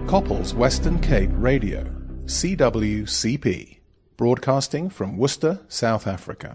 Couples Western Cape Radio, CWCP, broadcasting from Worcester, South Africa.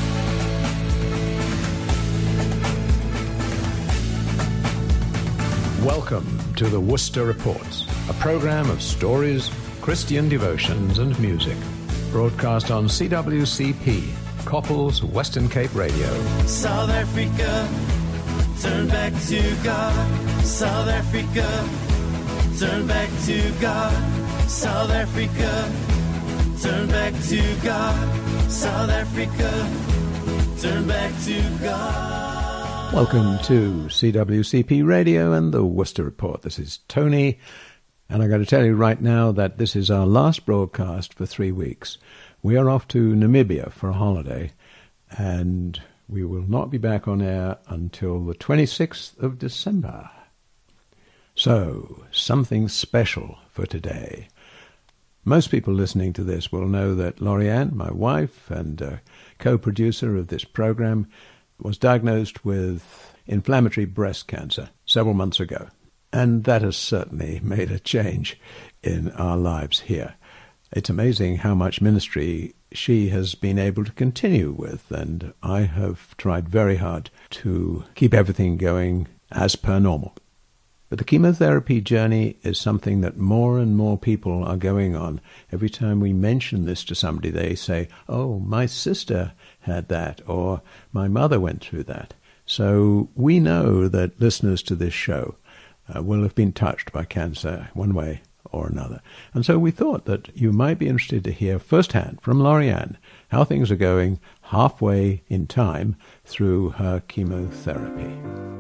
Welcome to the Worcester Reports, a program of stories, Christian devotions and music, broadcast on CWCP, Couples Western Cape Radio. South Africa, turn back to God. South Africa, turn back to God. South Africa, turn back to God. South Africa, turn back to God. Welcome to CWCP Radio and the Worcester Report. This is Tony, and I've got to tell you right now that this is our last broadcast for 3 weeks. We are off to Namibia for a holiday, and we will not be back on air until the 26th of December. So, something special for today. Most people listening to this will know that Lorianne, my wife and co-producer of this program, was diagnosed with inflammatory breast cancer several months ago. And that has certainly made a change in our lives here. It's amazing how much ministry she has been able to continue with, and I have tried very hard to keep everything going as per normal. But the chemotherapy journey is something that more and more people are going on. Every time we mention this to somebody, they say, "Oh, my sister had that," or "My mother went through that." So we know that listeners to this show will have been touched by cancer one way or another. And so we thought that you might be interested to hear firsthand from Lorianne how things are going halfway in time through her chemotherapy.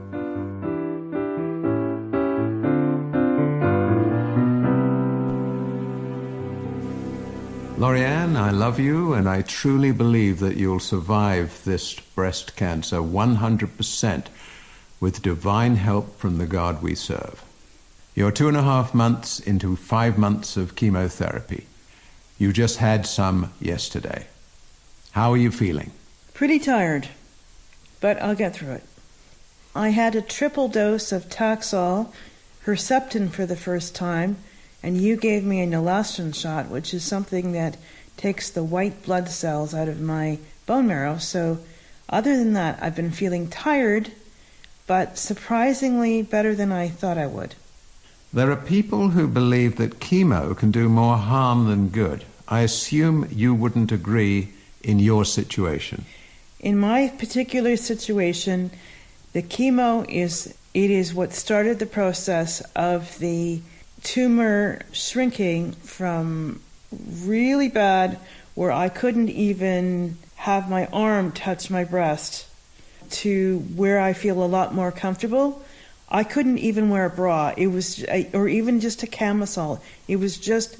Lorianne, I love you, and I truly believe that you'll survive this breast cancer 100% with divine help from the God we serve. You're 2.5 months into 5 months of chemotherapy. You just had some yesterday. How are you feeling? Pretty tired, but I'll get through it. I had a triple dose of Taxol, Herceptin for the first time, and you gave me an elastin shot, which is something that takes the white blood cells out of my bone marrow. So other than that, I've been feeling tired, but surprisingly better than I thought I would. There are people who believe that chemo can do more harm than good. I assume you wouldn't agree in your situation. In my particular situation, the chemo is what started the process of the tumor shrinking from really bad, where I couldn't even have my arm touch my breast, to where I feel a lot more comfortable. I couldn't even wear a bra. It was, or even just a camisole. It was just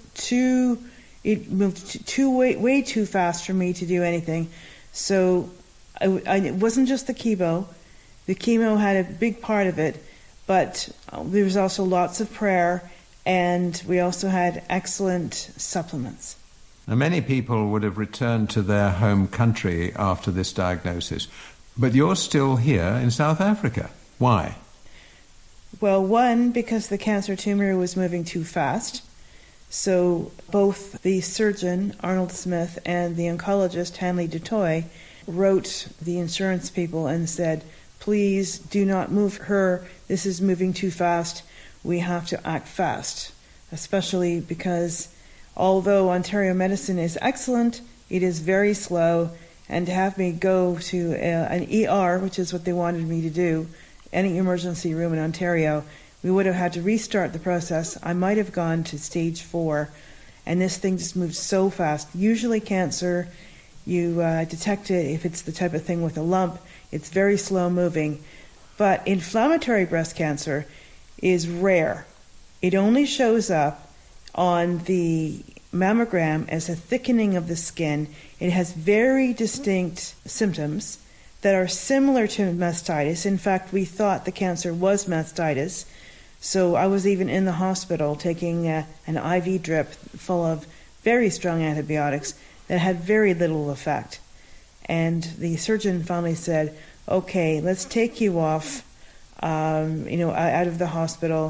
it moved way too fast for me to do anything. So it wasn't just the chemo. The chemo had a big part of it, but there was also lots of prayer, and we also had excellent supplements. Now, many people would have returned to their home country after this diagnosis, but you're still here in South Africa. Why? Well, one, because the cancer tumor was moving too fast. So both the surgeon, Arnold Smith, and the oncologist, Hanley DuToit, wrote the insurance people and said, "Please do not move her. This is moving too fast. We have to act fast," especially because although Ontario medicine is excellent, it is very slow, and to have me go to an ER, which is what they wanted me to do, any emergency room in Ontario, we would have had to restart the process. I might have gone to stage 4, and this thing just moves so fast. Usually cancer, you detect it if it's the type of thing with a lump. It's very slow moving. But inflammatory breast cancer is rare. It only shows up on the mammogram as a thickening of the skin. It has very distinct symptoms that are similar to mastitis. In fact, we thought the cancer was mastitis. So I was even in the hospital taking an IV drip full of very strong antibiotics that had very little effect. And the surgeon finally said, "Okay, let's take you off, out of the hospital,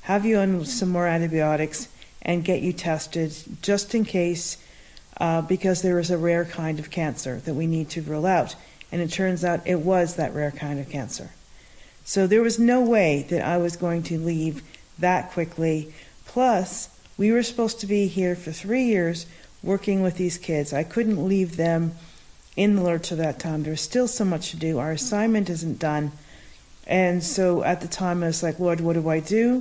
have you on some more antibiotics, and get you tested just in case, because there is a rare kind of cancer that we need to rule out. And it turns out it was that rare kind of cancer. So there was no way that I was going to leave that quickly. Plus, we were supposed to be here for 3 years working with these kids. I couldn't leave them in the lurch at that time. There's still so much to do. Our assignment isn't done. And so at the time I was like, Lord, what do I do?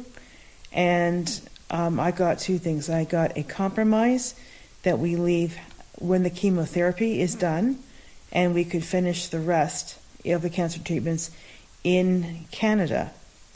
And I got two things. I got a compromise that we leave when the chemotherapy is done, and we could finish the rest of the cancer treatments in Canada.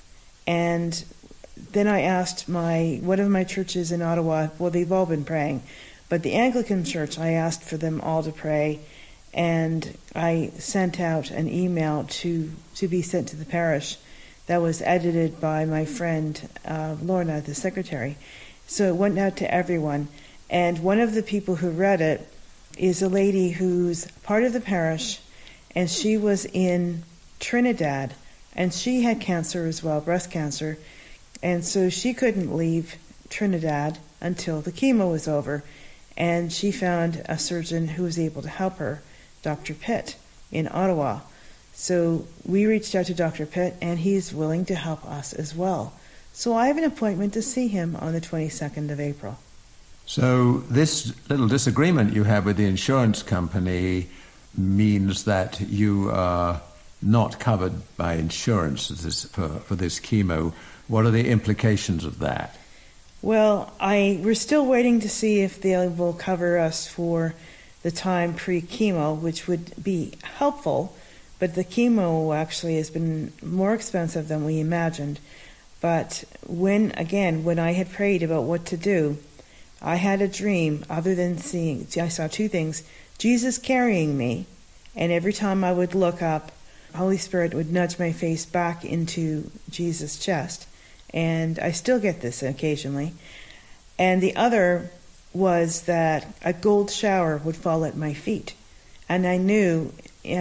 And then I asked one of my churches in Ottawa, well, they've all been praying, but the Anglican Church, I asked for them all to pray, and I sent out an email to be sent to the parish that was edited by my friend Lorna, the secretary. So it went out to everyone. And one of the people who read it is a lady who's part of the parish, and she was in Trinidad, and she had cancer as well, breast cancer, and so she couldn't leave Trinidad until the chemo was over, and she found a surgeon who was able to help her, Dr. Pitt, in Ottawa. So we reached out to Dr. Pitt, and he's willing to help us as well. So I have an appointment to see him on the 22nd of April. So this little disagreement you have with the insurance company means that you are not covered by insurance for this chemo. What are the implications of that? Well, we're still waiting to see if they will cover us for the time pre-chemo, which would be helpful, but the chemo actually has been more expensive than we imagined. But when I had prayed about what to do, I had a dream other than I saw two things: Jesus carrying me, and every time I would look up, Holy Spirit would nudge my face back into Jesus' chest. And I still get this occasionally. And the other was that a gold shower would fall at my feet. And I knew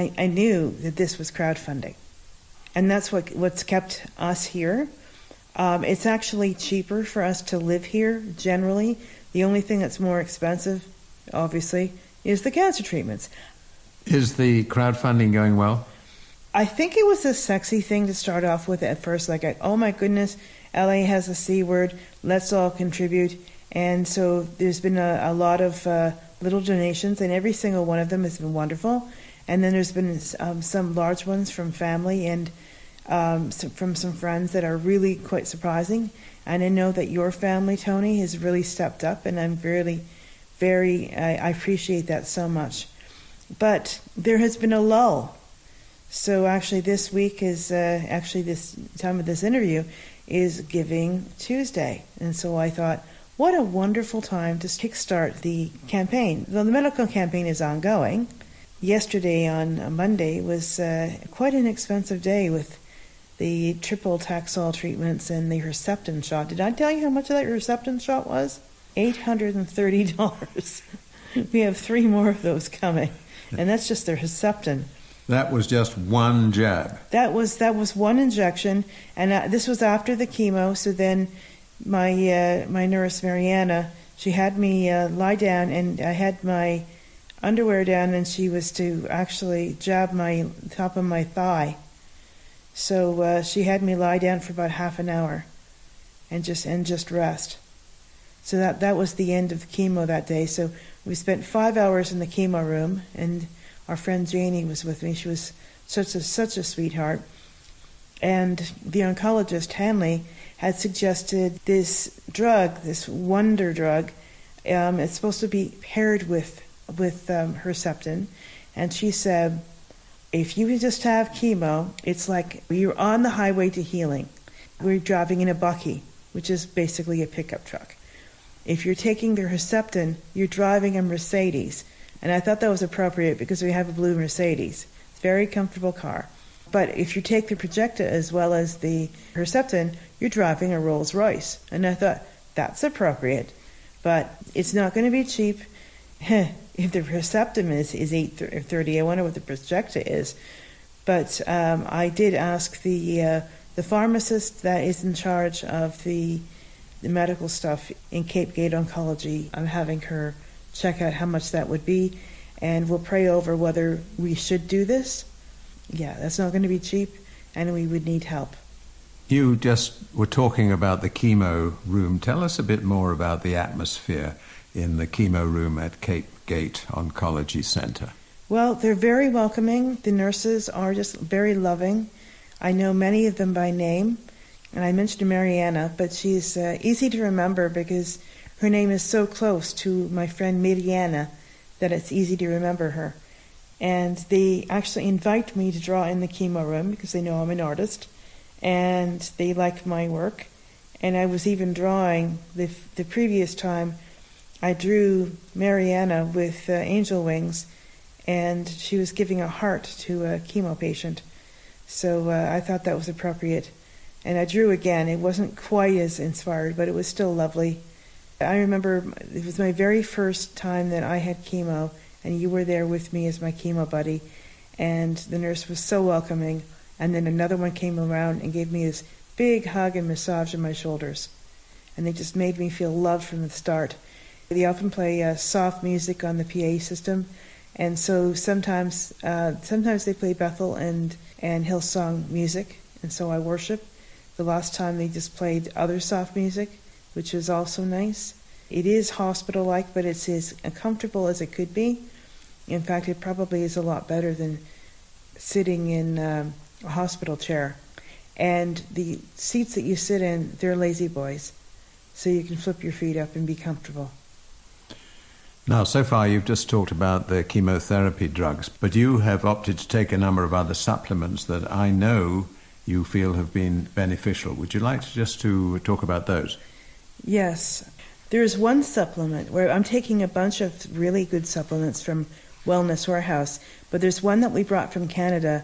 that this was crowdfunding. And that's what's kept us here. It's actually cheaper for us to live here, generally. The only thing that's more expensive, obviously, is the cancer treatments. Is the crowdfunding going well? I think it was a sexy thing to start off with at first, like, oh my goodness, LA has a C word, let's all contribute. And so there's been a lot of little donations, and every single one of them has been wonderful. And then there's been some large ones from family and from some friends that are really quite surprising. And I know that your family, Tony, has really stepped up, and I'm really, I appreciate that so much. But there has been a lull. So actually this week is, this time of this interview is Giving Tuesday. And so I thought, what a wonderful time to kickstart the campaign. Well, the medical campaign is ongoing. Yesterday on Monday was quite an expensive day with the triple Taxol treatments and the Herceptin shot. Did I tell you how much that Herceptin shot was? $830. We have 3 more of those coming. And that's just the Herceptin. That was just one jab. That was one injection, and this was after the chemo. So then, my nurse Mariana, she had me lie down, and I had my underwear down, and she was to actually jab my top of my thigh. So she had me lie down for about half an hour, and just rest. So that was the end of the chemo that day. So we spent 5 hours in the chemo room, and our friend Janie was with me. She was such a sweetheart. And the oncologist, Hanley, had suggested this drug, this wonder drug. It's supposed to be paired with Herceptin. And she said, if you just have chemo, it's like you're on the highway to healing. We're driving in a Bucky, which is basically a pickup truck. If you're taking the Herceptin, you're driving a Mercedes. And I thought that was appropriate because we have a blue Mercedes. It's a very comfortable car. But if you take the Projecta as well as the Herceptin, you're driving a Rolls Royce. And I thought, that's appropriate. But it's not going to be cheap. If the Herceptin is $830, I wonder what the Projecta is. But I did ask the The pharmacist that is in charge of the medical stuff in Cape Gate Oncology, I'm having her check out how much that would be, and we'll pray over whether we should do this. Yeah, that's not going to be cheap, and we would need help. You just were talking about the chemo room. Tell us a bit more about the atmosphere in the chemo room at Cape Gate Oncology Center. Well, they're very welcoming. The nurses are just very loving. I know many of them by name, and I mentioned Mariana, but she's easy to remember because her name is so close to my friend Mariana that it's easy to remember her. And they actually invite me to draw in the chemo room because they know I'm an artist, and they like my work. And I was even drawing the previous time. I drew Mariana with angel wings, and she was giving a heart to a chemo patient. So I thought that was appropriate. And I drew again. It wasn't quite as inspired, but it was still lovely. I remember it was my very first time that I had chemo, and you were there with me as my chemo buddy. And the nurse was so welcoming. And then another one came around and gave me this big hug and massage on my shoulders. And they just made me feel loved from the start. They often play soft music on the PA system. And so sometimes they play Bethel and Hillsong music, and so I worship. The last time they just played other soft music, which was also nice. It is hospital-like, but it's as comfortable as it could be. In fact, it probably is a lot better than sitting in a hospital chair. And the seats that you sit in, they're lazy boys, so you can flip your feet up and be comfortable. Now, so far you've just talked about the chemotherapy drugs, but you have opted to take a number of other supplements that I know you feel have been beneficial. Would you like to talk about those? Yes. There's one supplement where I'm taking a bunch of really good supplements from Wellness Warehouse, but there's one that we brought from Canada,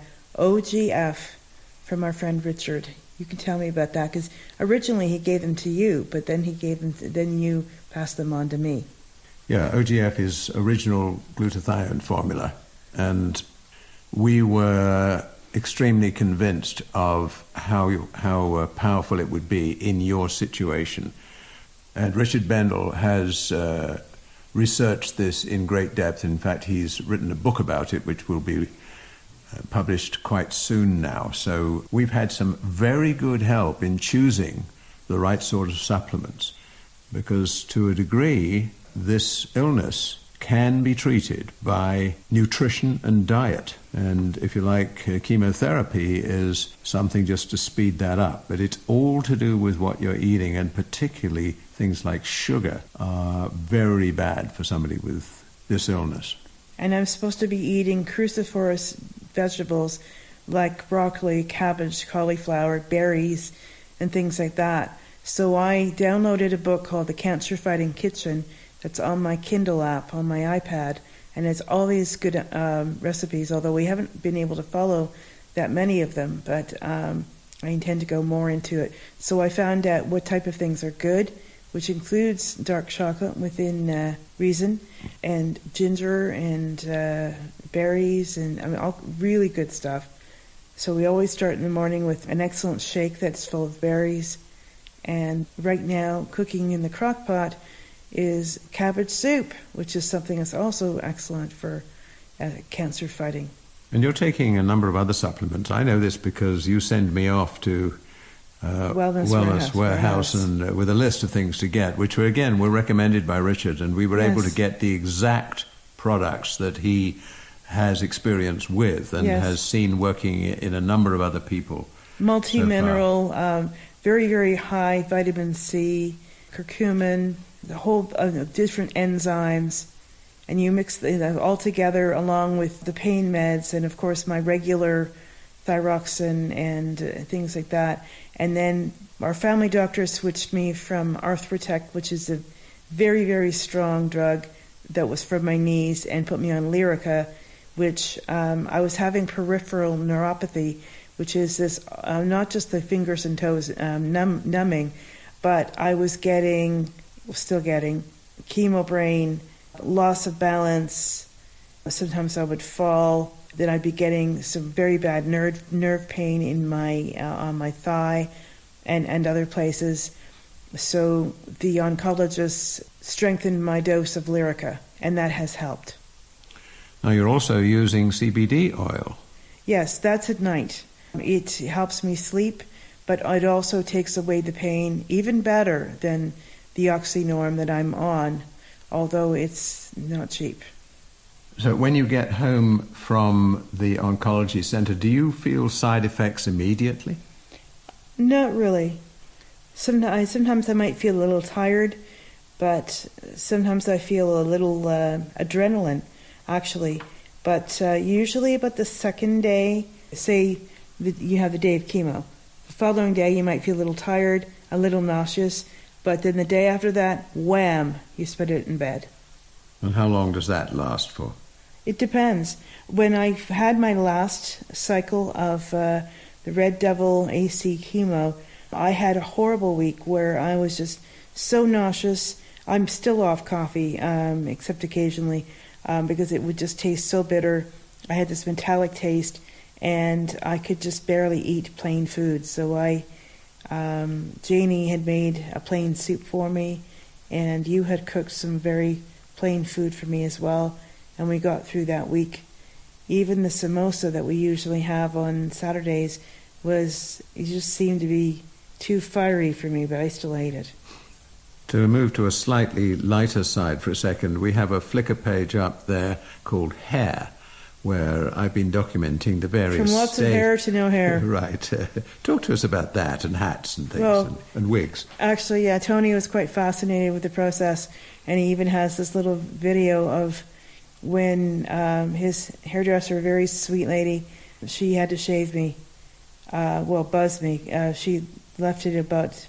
OGF, from our friend Richard. You can tell me about that, because originally he gave them to you, but then then you passed them on to me. Yeah, OGF is original glutathione formula, and we were extremely convinced of how powerful it would be in your situation. And Richard Bendel has researched this in great depth. In fact, he's written a book about it, which will be published quite soon now. So we've had some very good help in choosing the right sort of supplements, because to a degree, this illness can be treated by nutrition and diet. And if you like, chemotherapy is something just to speed that up. But it's all to do with what you're eating, and particularly things like sugar are very bad for somebody with this illness. And I'm supposed to be eating cruciferous vegetables like broccoli, cabbage, cauliflower, berries, and things like that. So I downloaded a book called The Cancer Fighting Kitchen that's on my Kindle app on my iPad, and it's all these good recipes, although we haven't been able to follow that many of them, but I intend to go more into it. So I found out what type of things are good, which includes dark chocolate within reason, and ginger and berries, and all really good stuff. So we always start in the morning with an excellent shake that's full of berries. And right now, cooking in the crock pot is cabbage soup, which is something that's also excellent for cancer fighting. And you're taking a number of other supplements. I know this because you send me off to Wellness Warehouse and with a list of things to get, which were recommended by Richard, and we were able to get the exact products that he has experience with and has seen working in a number of other people. Multi-mineral, very, very high vitamin C, curcumin, the whole different enzymes, and you mix them all together along with the pain meds and, of course, my regular thyroxine and things like that. And then our family doctor switched me from Arthroprotect, which is a very, very strong drug that was for my knees, and put me on Lyrica, which I was having peripheral neuropathy, which is this, not just the fingers and toes numbing, but I was still getting chemo brain, loss of balance. Sometimes I would fall, that I'd be getting some very bad nerve pain in my on my thigh and other places. So the oncologist strengthened my dose of Lyrica, and that has helped. Now you're also using CBD oil. Yes, that's at night. It helps me sleep, but it also takes away the pain even better than the Oxynorm that I'm on, although it's not cheap. So when you get home from the oncology center, do you feel side effects immediately? Not really. Sometimes I might feel a little tired, but sometimes I feel a little adrenaline, actually. But usually about the second day, say you have the day of chemo. The following day you might feel a little tired, a little nauseous, but then the day after that, wham, you spend it in bed. And how long does that last for? It depends. When I had my last cycle of the Red Devil AC chemo, I had a horrible week where I was just so nauseous. I'm still off coffee, except occasionally, because it would just taste so bitter. I had this metallic taste, and I could just barely eat plain food. So Janie had made a plain soup for me, and you had cooked some very plain food for me as well, and we got through that week. Even the samosa that we usually have on Saturdays it just seemed to be too fiery for me, but I still ate it. To move to a slightly lighter side for a second, we have a Flickr page up there called Hair, where I've been documenting the various From lots of hair to no hair. Right. Talk to us about that, and hats and things, well, and wigs. Actually, yeah, Tony was quite fascinated with the process, and he even has this little video of when his hairdresser, a very sweet lady, she had to shave me, buzz me. She left it about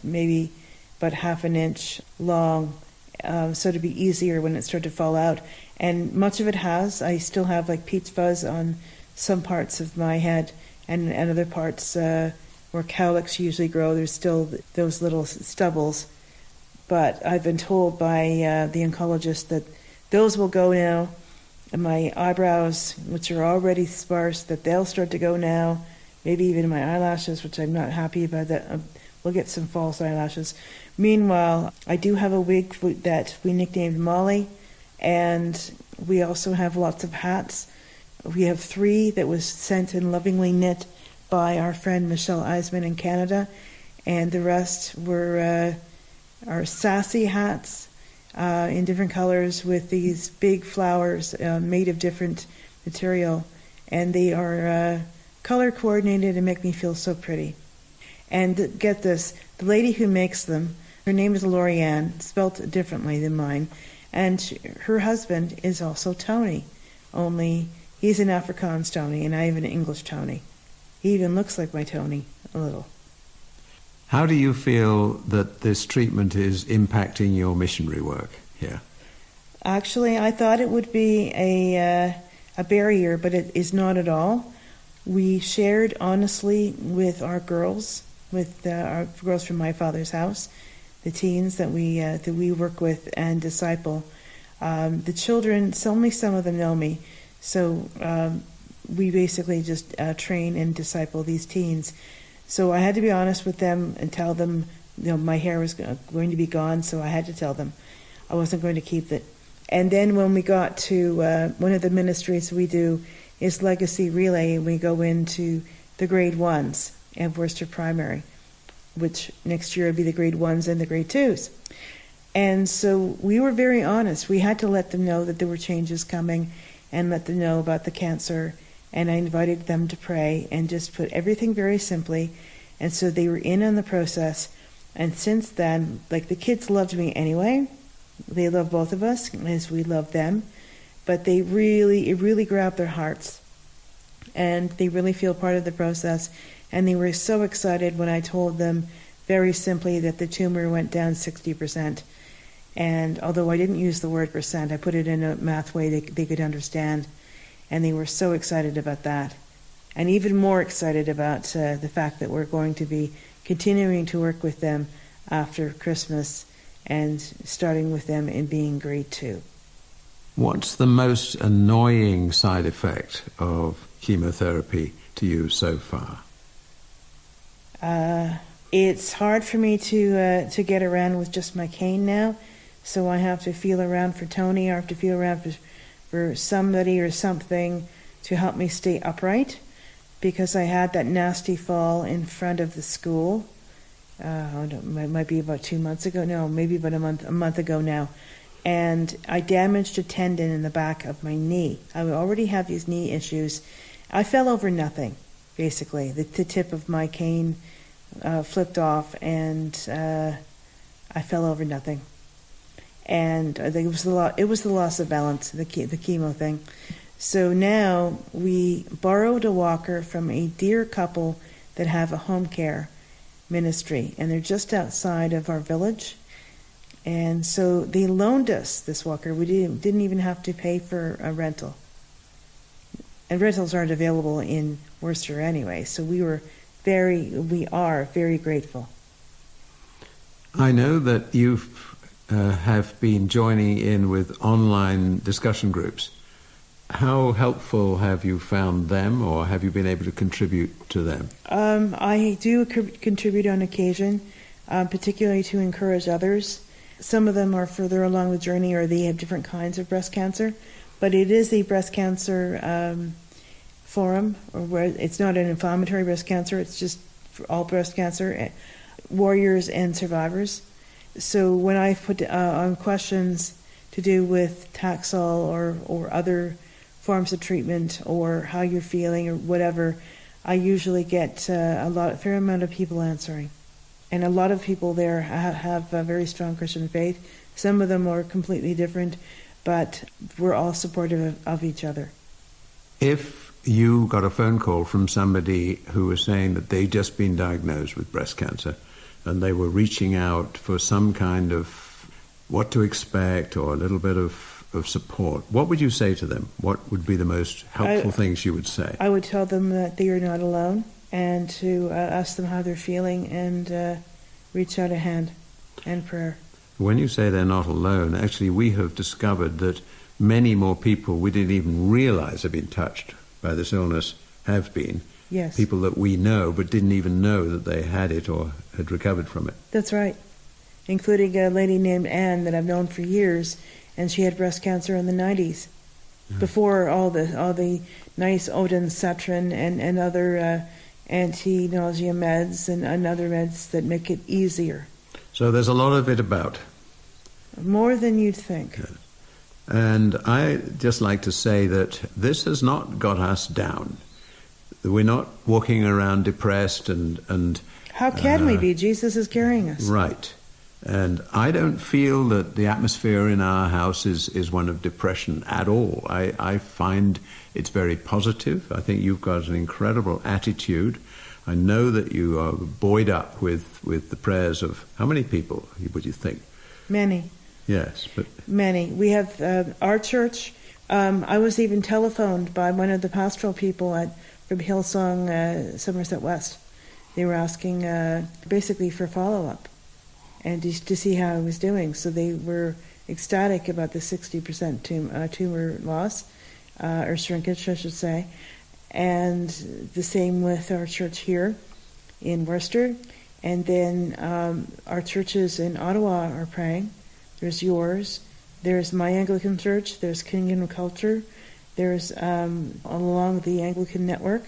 half an inch long, so to be easier when it started to fall out. And much of it I still have like peach fuzz on some parts of my head, and other parts where cowlicks usually grow, there's still those little stubbles. But I've been told by the oncologist that those will go now. And my eyebrows, which are already sparse, that they'll start to go now. Maybe even my eyelashes, which I'm not happy about. That we'll get some false eyelashes. Meanwhile, I do have a wig that we nicknamed Molly, and we also have lots of hats. We have 3 that was sent and lovingly knit by our friend Michelle Eisman in Canada, and the rest were our sassy hats in different colors with these big flowers made of different material, and they are color coordinated and make me feel so pretty. And get this, the lady who makes them, her name is Lorianne, spelt differently than mine, and her husband is also Tony, only he's an Afrikaans Tony and I have an English Tony. He even looks like my Tony a little. How do you feel that this treatment is impacting your missionary work here? Actually, I thought it would be a barrier, but it is not at all. We shared honestly with our girls, with our girls from my father's house, the teens that we work with and disciple. The children, only some of them know me, so we basically just train and disciple these teens. So I had to be honest with them and tell them, my hair was going to be gone, so I had to tell them I wasn't going to keep it. And then when we got to one of the ministries we do is Legacy Relay, and we go into the grade 1s at Worcester Primary, which next year will be the grade 1s and the grade 2s. And so we were very honest. We had to let them know that there were changes coming and let them know about the cancer. And I invited them to pray and just put everything very simply. And so they were in on the process. And since then, like, the kids loved me anyway. They love both of us as we love them. But it really grabbed their hearts. And they really feel part of the process. And they were so excited when I told them very simply that the tumor went down 60%. And although I didn't use the word percent, I put it in a math way they could understand. And they were so excited about that. And even more excited about the fact that we're going to be continuing to work with them after Christmas and starting with them in being grade 2. What's the most annoying side effect of chemotherapy to you so far? It's hard for me to get around with just my cane now, so I have to feel around for Tony, or I have to feel around for somebody or something to help me stay upright, because I had that nasty fall in front of the school. It might be about 2 months ago. No, maybe about a month ago now. And I damaged a tendon in the back of my knee. I already have these knee issues. I fell over nothing, basically. The tip of my cane flipped off, and I fell over nothing. And I think it was the loss of balance, the chemo thing. So now we borrowed a walker from a dear couple that have a home care ministry, and they're just outside of our village. And so they loaned us this walker. We didn't even have to pay for a rental. And rentals aren't available in Worcester anyway, so we are very grateful. I know that you have been joining in with online discussion groups. How helpful have you found them, or have you been able to contribute to them? I do contribute on occasion, particularly to encourage others. Some of them are further along the journey, or they have different kinds of breast cancer. But it is a breast cancer forum, or where it's not an inflammatory breast cancer, it's just for all breast cancer, warriors and survivors. So when I put on questions to do with Taxol or other forms of treatment, or how you're feeling, or whatever, I usually get a fair amount of people answering. And a lot of people there have a very strong Christian faith. Some of them are completely different, but we're all supportive of each other. If you got a phone call from somebody who was saying that they'd just been diagnosed with breast cancer, and they were reaching out for some kind of what to expect, or a little bit of support, what would you say to them? What would be the most helpful things you would say? I would tell them that they are not alone, and to ask them how they're feeling, and reach out a hand and prayer. When you say they're not alone, actually we have discovered that many more people we didn't even realize have been touched by this illness have been. Yes. People that we know but didn't even know that they had it or had recovered from it. That's right. Including a lady named Anne that I've known for years, and she had breast cancer in the 90s, before all the nice Ondansetron and other anti-nausea meds and other meds that make it easier. So there's a lot of it about. More than you'd think. Yes. And I just like to say that this has not got us down. We're not walking around depressed and how can we be? Jesus is carrying us. Right. And I don't feel that the atmosphere in our house is one of depression at all. I find it's very positive. I think you've got an incredible attitude. I know that you are buoyed up with the prayers of how many people would you think? Many. Yes, but many. We have our church. I was even telephoned by one of the pastoral people from Hillsong, Somerset West. They were asking basically for follow-up and to see how I was doing. So they were ecstatic about the 60% tumor loss, or shrinkage, I should say. And the same with our church here in Worcester. And then our churches in Ottawa are praying. There's yours. There's my Anglican church. There's Kingdom Culture. There's along the Anglican network.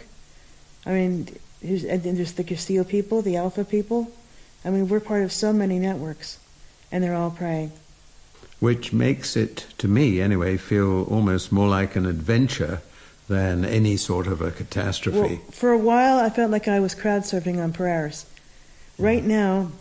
I mean, there's the Castillo people, the Alpha people. I mean, we're part of so many networks, and they're all praying. Which makes it, to me anyway, feel almost more like an adventure than any sort of a catastrophe. Well, for a while, I felt like I was crowd surfing on prayers. Right now,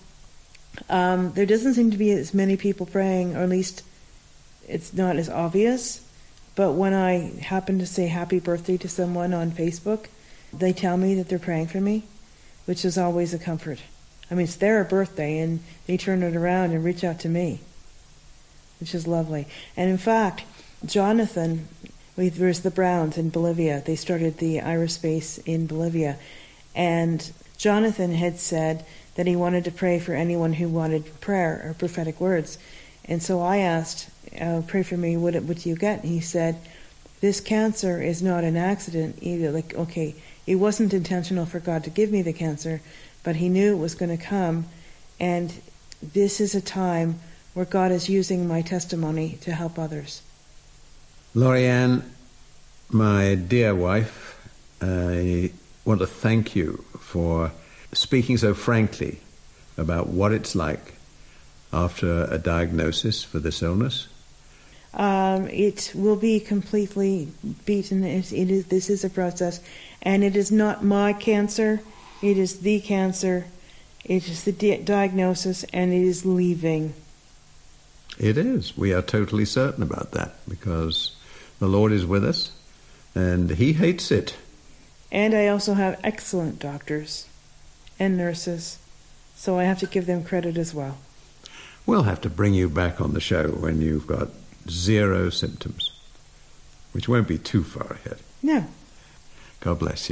there doesn't seem to be as many people praying, or at least it's not as obvious. But when I happen to say happy birthday to someone on Facebook, they tell me that they're praying for me, which is always a comfort. I mean, it's their birthday, and they turn it around and reach out to me, which is lovely. And in fact, Jonathan, there's the Browns in Bolivia. They started the Iris Base in Bolivia. And Jonathan had said that he wanted to pray for anyone who wanted prayer or prophetic words. And so I asked, pray for me, what do you get? And he said, this cancer is not an accident either. Like, okay, it wasn't intentional for God to give me the cancer, but he knew it was going to come. And this is a time where God is using my testimony to help others. Lori-Ann, my dear wife, I want to thank you for speaking so frankly about what it's like after a diagnosis for this illness. It will be completely beaten. This is a process, and it is not my cancer. It is the cancer. It is the diagnosis, and it is leaving. It is. We are totally certain about that because the Lord is with us, and he hates it. And I also have excellent doctors and nurses, so I have to give them credit as well. We'll have to bring you back on the show when you've got 0 symptoms, which won't be too far ahead. No. God bless you.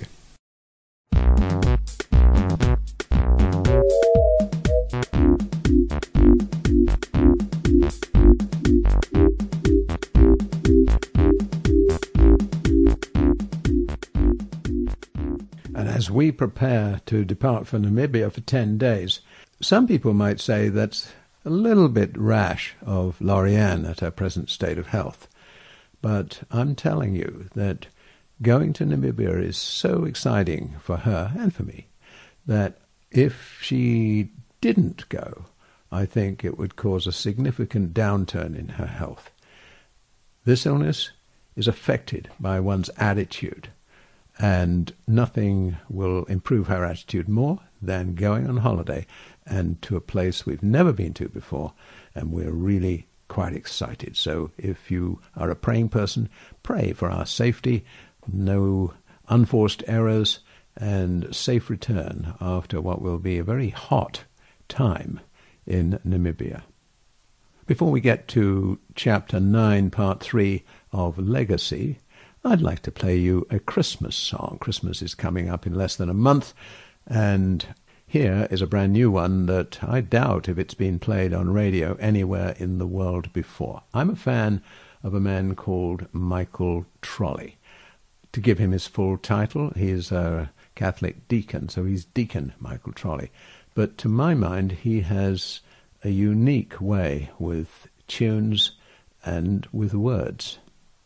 And as we prepare to depart for Namibia for 10 days, some people might say that's a little bit rash of Lori-Ann at her present state of health. But I'm telling you that going to Namibia is so exciting for her and for me that if she didn't go, I think it would cause a significant downturn in her health. This illness is affected by one's attitude, and nothing will improve her attitude more than going on holiday and to a place we've never been to before, and we're really quite excited. So if you are a praying person, pray for our safety, no unforced errors, and safe return after what will be a very hot time in Namibia. Before we get to Chapter 9, Part 3 of Legacy, I'd like to play you a Christmas song. Christmas is coming up in less than a month, and here is a brand new one that I doubt if it's been played on radio anywhere in the world before. I'm a fan of a man called Michael Trolley. To give him his full title, he's a Catholic deacon, so he's Deacon Michael Trolley. But to my mind, he has a unique way with tunes and with words.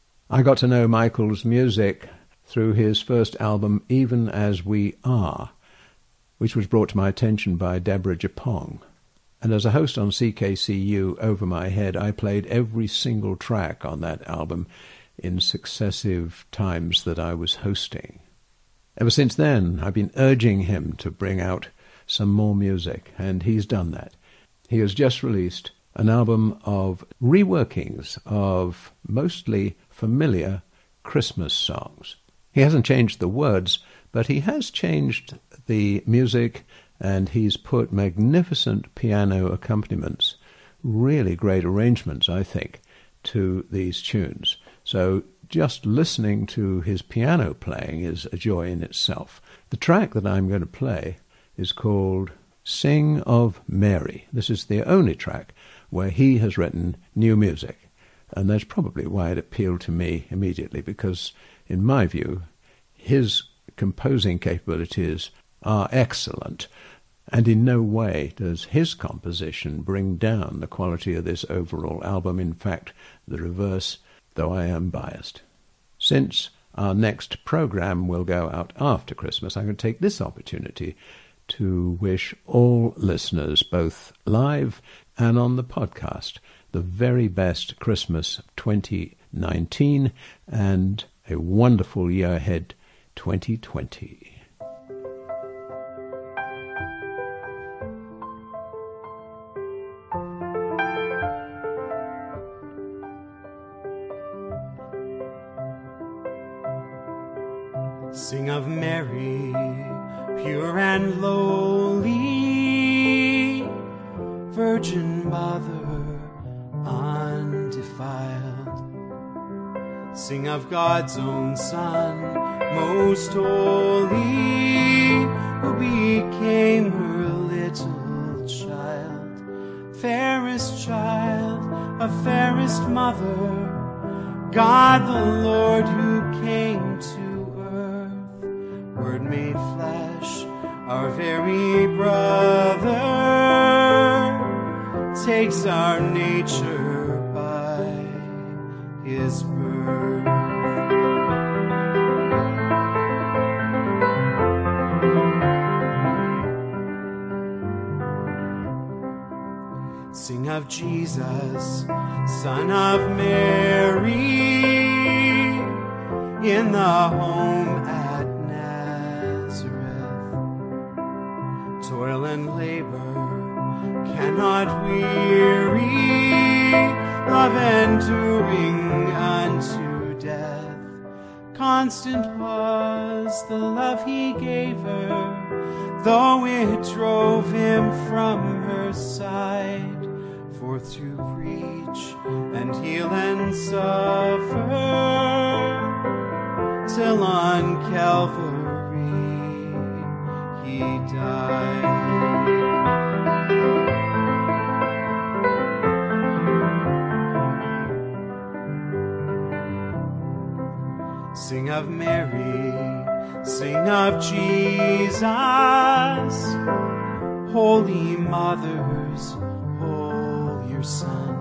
I got to know Michael's music through his first album, Even As We Are, which was brought to my attention by Deborah Japong. And as a host on CKCU Over My Head, I played every single track on that album in successive times that I was hosting. Ever since then, I've been urging him to bring out some more music, and he's done that. He has just released an album of reworkings of mostly familiar Christmas songs. He hasn't changed the words, but he has changed the music, and he's put magnificent piano accompaniments, really great arrangements, I think, to these tunes. So just listening to his piano playing is a joy in itself. The track that I'm going to play is called Sing of Mary. This is the only track where he has written new music, and that's probably why it appealed to me immediately, because in my view, his composing capabilities are excellent, and in no way does his composition bring down the quality of this overall album. In fact, the reverse, though I am biased. Since our next program will go out after Christmas, I'm going to take this opportunity to wish all listeners, both live and on the podcast, the very best Christmas 2019 and a wonderful year ahead 2020. Sing of Mary, pure and lowly, Virgin Mother undefiled. Sing of God's own Son, most holy, who became her little child, fairest child of fairest mother, God the Lord who came to earth, Word made flesh, our very brother, takes our nature by his birth. Sing of Jesus, Son of Mary, in the home at Nazareth. Toil and labor cannot weary, love enduring unto death. Constant was the love he gave her, though it drove him from her side. Forth to preach and heal and suffer, till on Calvary he died. Sing of Mary, sing of Jesus, holy mothers, Son.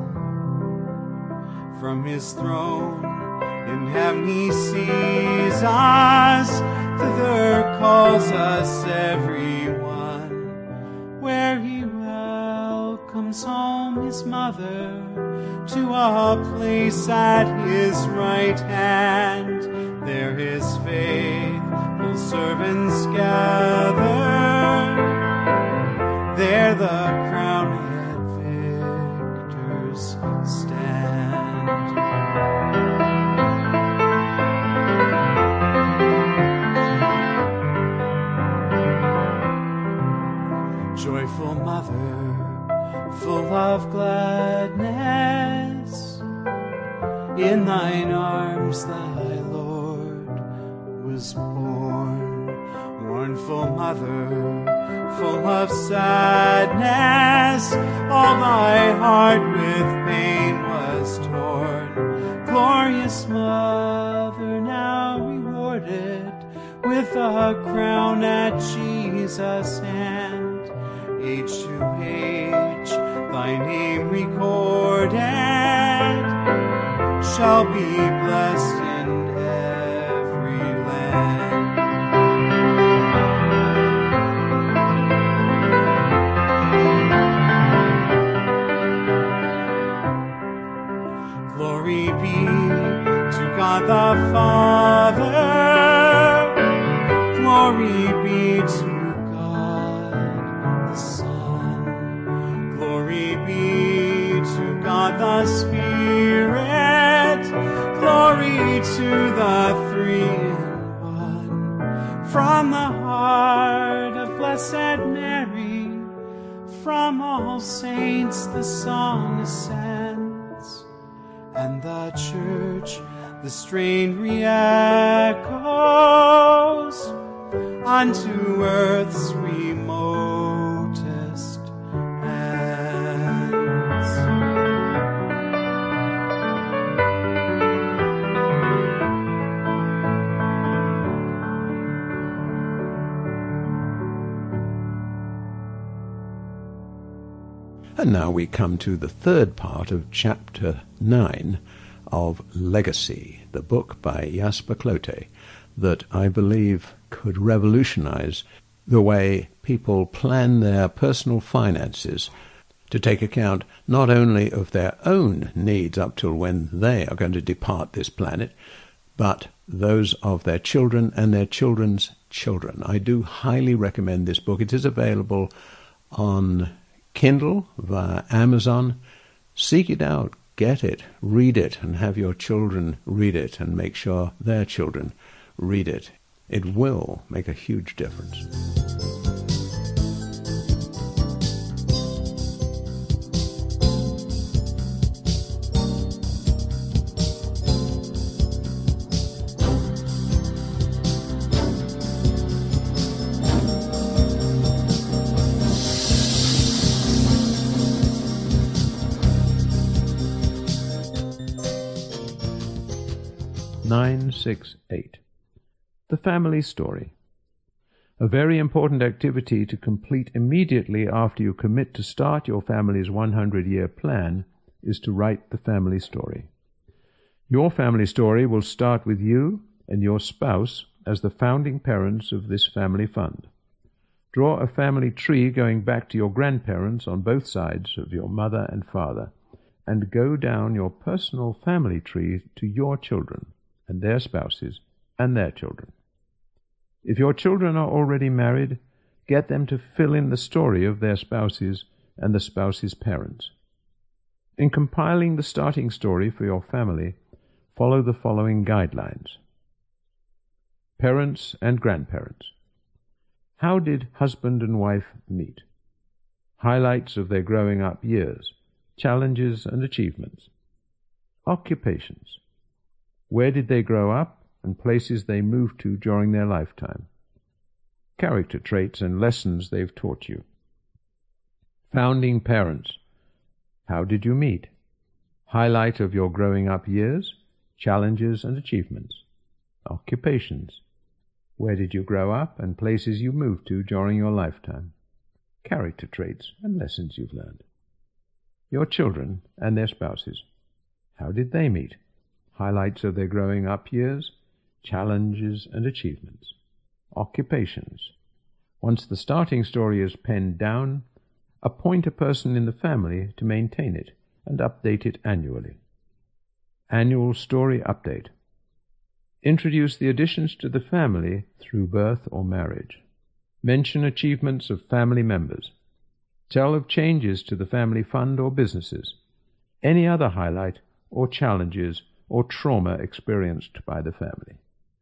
From his throne in heaven he sees us, thither calls us everyone, where he welcomes home his mother, to a place at his right hand. There his faithful servants gather, there the crown stand. Joyful mother, full of gladness, in thine arms thy Lord was born. Mournful mother, full of sadness, all thy heart with pain was torn. Glorious mother, now rewarded with a crown at Jesus' hand. Age to age thy name recorded, shall be blessed in every land. Glory be to God the Father, glory be to God the Son, glory be to God the Spirit, glory to the Three in One. From the heart of Blessed Mary, from all saints the song ascends, and the church the strain re-echoes unto earth's remotest ends. And now we come to the third part of Chapter 9 of Legacy, the book by Jasper Klote, that I believe could revolutionize the way people plan their personal finances to take account not only of their own needs up till when they are going to depart this planet, but those of their children and their children's children. I do highly recommend this book. It is available on Kindle via Amazon. Seek it out, get it, read it, and have your children read it, and make sure their children read it. It will make a huge difference. 968. The family story. A very important activity to complete immediately after you commit to start your family's 100-year plan is to write the family story. Your family story will start with you and your spouse as the founding parents of this family fund. Draw a family tree going back to your grandparents on both sides of your mother and father, and go down your personal family tree to your children and their spouses and their children. If your children are already married, get them to fill in the story of their spouses and the spouses' parents. In compiling the starting story for your family, follow the following guidelines. Parents and grandparents. How did husband and wife meet? Highlights of their growing up years, challenges and achievements. Occupations. Where did they grow up and places they moved to during their lifetime? Character traits and lessons they've taught you. Founding parents. How did you meet? Highlight of your growing up years, challenges and achievements. Occupations. Where did you grow up and places you moved to during your lifetime? Character traits and lessons you've learned. Your children and their spouses. How did they meet? Highlights of their growing up years, challenges and achievements. Occupations. Once the starting story is penned down, appoint a person in the family to maintain it and update it annually. Annual story update. Introduce the additions to the family through birth or marriage. Mention achievements of family members. Tell of changes to the family fund or businesses. Any other highlight or challenges or trauma experienced by the family.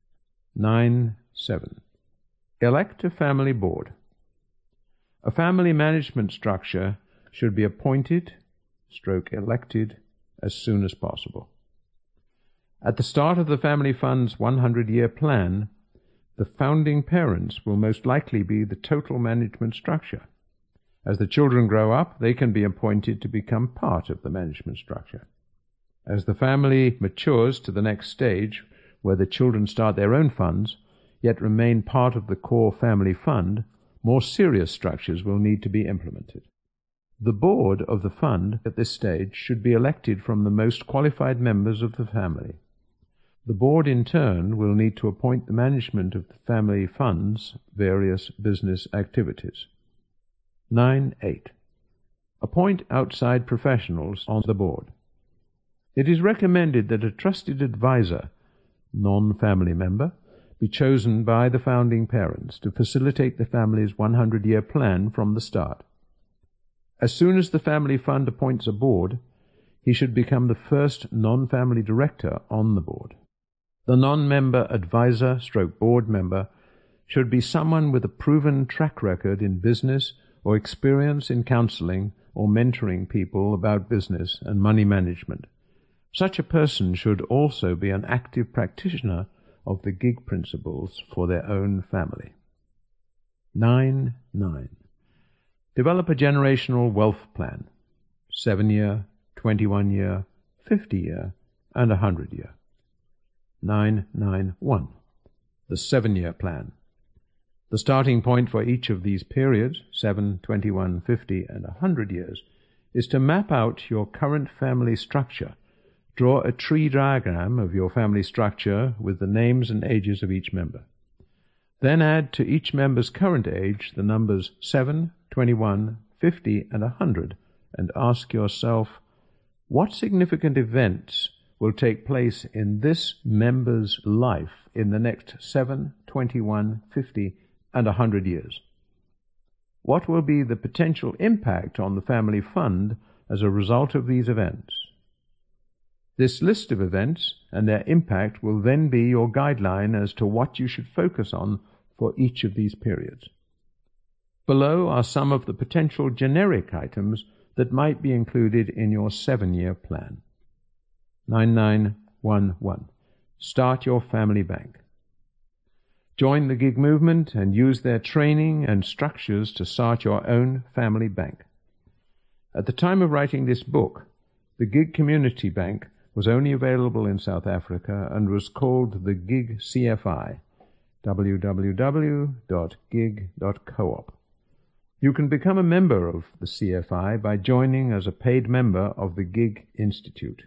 9.7. Elect a family board. A family management structure should be appointed/elected as soon as possible. At the start of the family fund's 100-year plan, the founding parents will most likely be the total management structure. As the children grow up, they can be appointed to become part of the management structure. As the family matures to the next stage, where the children start their own funds, yet remain part of the core family fund, more serious structures will need to be implemented. The board of the fund at this stage should be elected from the most qualified members of the family. The board in turn will need to appoint the management of the family fund's various business activities. 9.8. Appoint outside professionals on the board. It is recommended that a trusted advisor, non-family member, be chosen by the founding parents to facilitate the family's 100-year plan from the start. As soon as the family fund appoints a board, he should become the first non-family director on the board. The non-member advisor/board member should be someone with a proven track record in business or experience in counseling or mentoring people about business and money management. Such a person should also be an active practitioner of the gig principles for their own family. 9.9. Develop a generational wealth plan, 7-year, 21-year, 50-year, and 100-year. 9.9.1. The 7-year plan. The starting point for each of these periods, 7, 21, 50, and 100 years, is to map out your current family structure. Draw a tree diagram of your family structure with the names and ages of each member. Then add to each member's current age the numbers 7, 21, 50, and 100, and ask yourself, what significant events will take place in this member's life in the next 7, 21, 50, and 100 years? What will be the potential impact on the family fund as a result of these events? This list of events and their impact will then be your guideline as to what you should focus on for each of these periods. Below are some of the potential generic items that might be included in your 7-year plan. 9911. Start your family bank. Join the gig movement and use their training and structures to start your own family bank. At the time of writing this book, the Gig Community Bank was only available in South Africa and was called the GIG CFI, www.gig.coop. You can become a member of the CFI by joining as a paid member of the GIG Institute,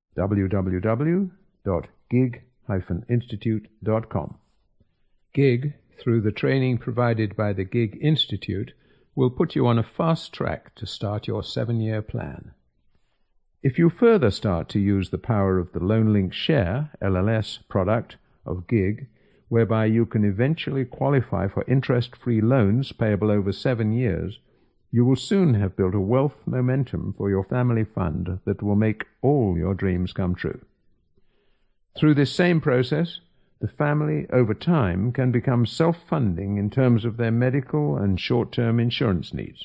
www.gig-institute.com. GIG, through the training provided by the GIG Institute, will put you on a fast track to start your 7-year plan. If you further start to use the power of the LoanLink Share, LLS, product of GIG, whereby you can eventually qualify for interest-free loans payable over 7 years, you will soon have built a wealth momentum for your family fund that will make all your dreams come true. Through this same process, the family, over time, can become self-funding in terms of their medical and short-term insurance needs.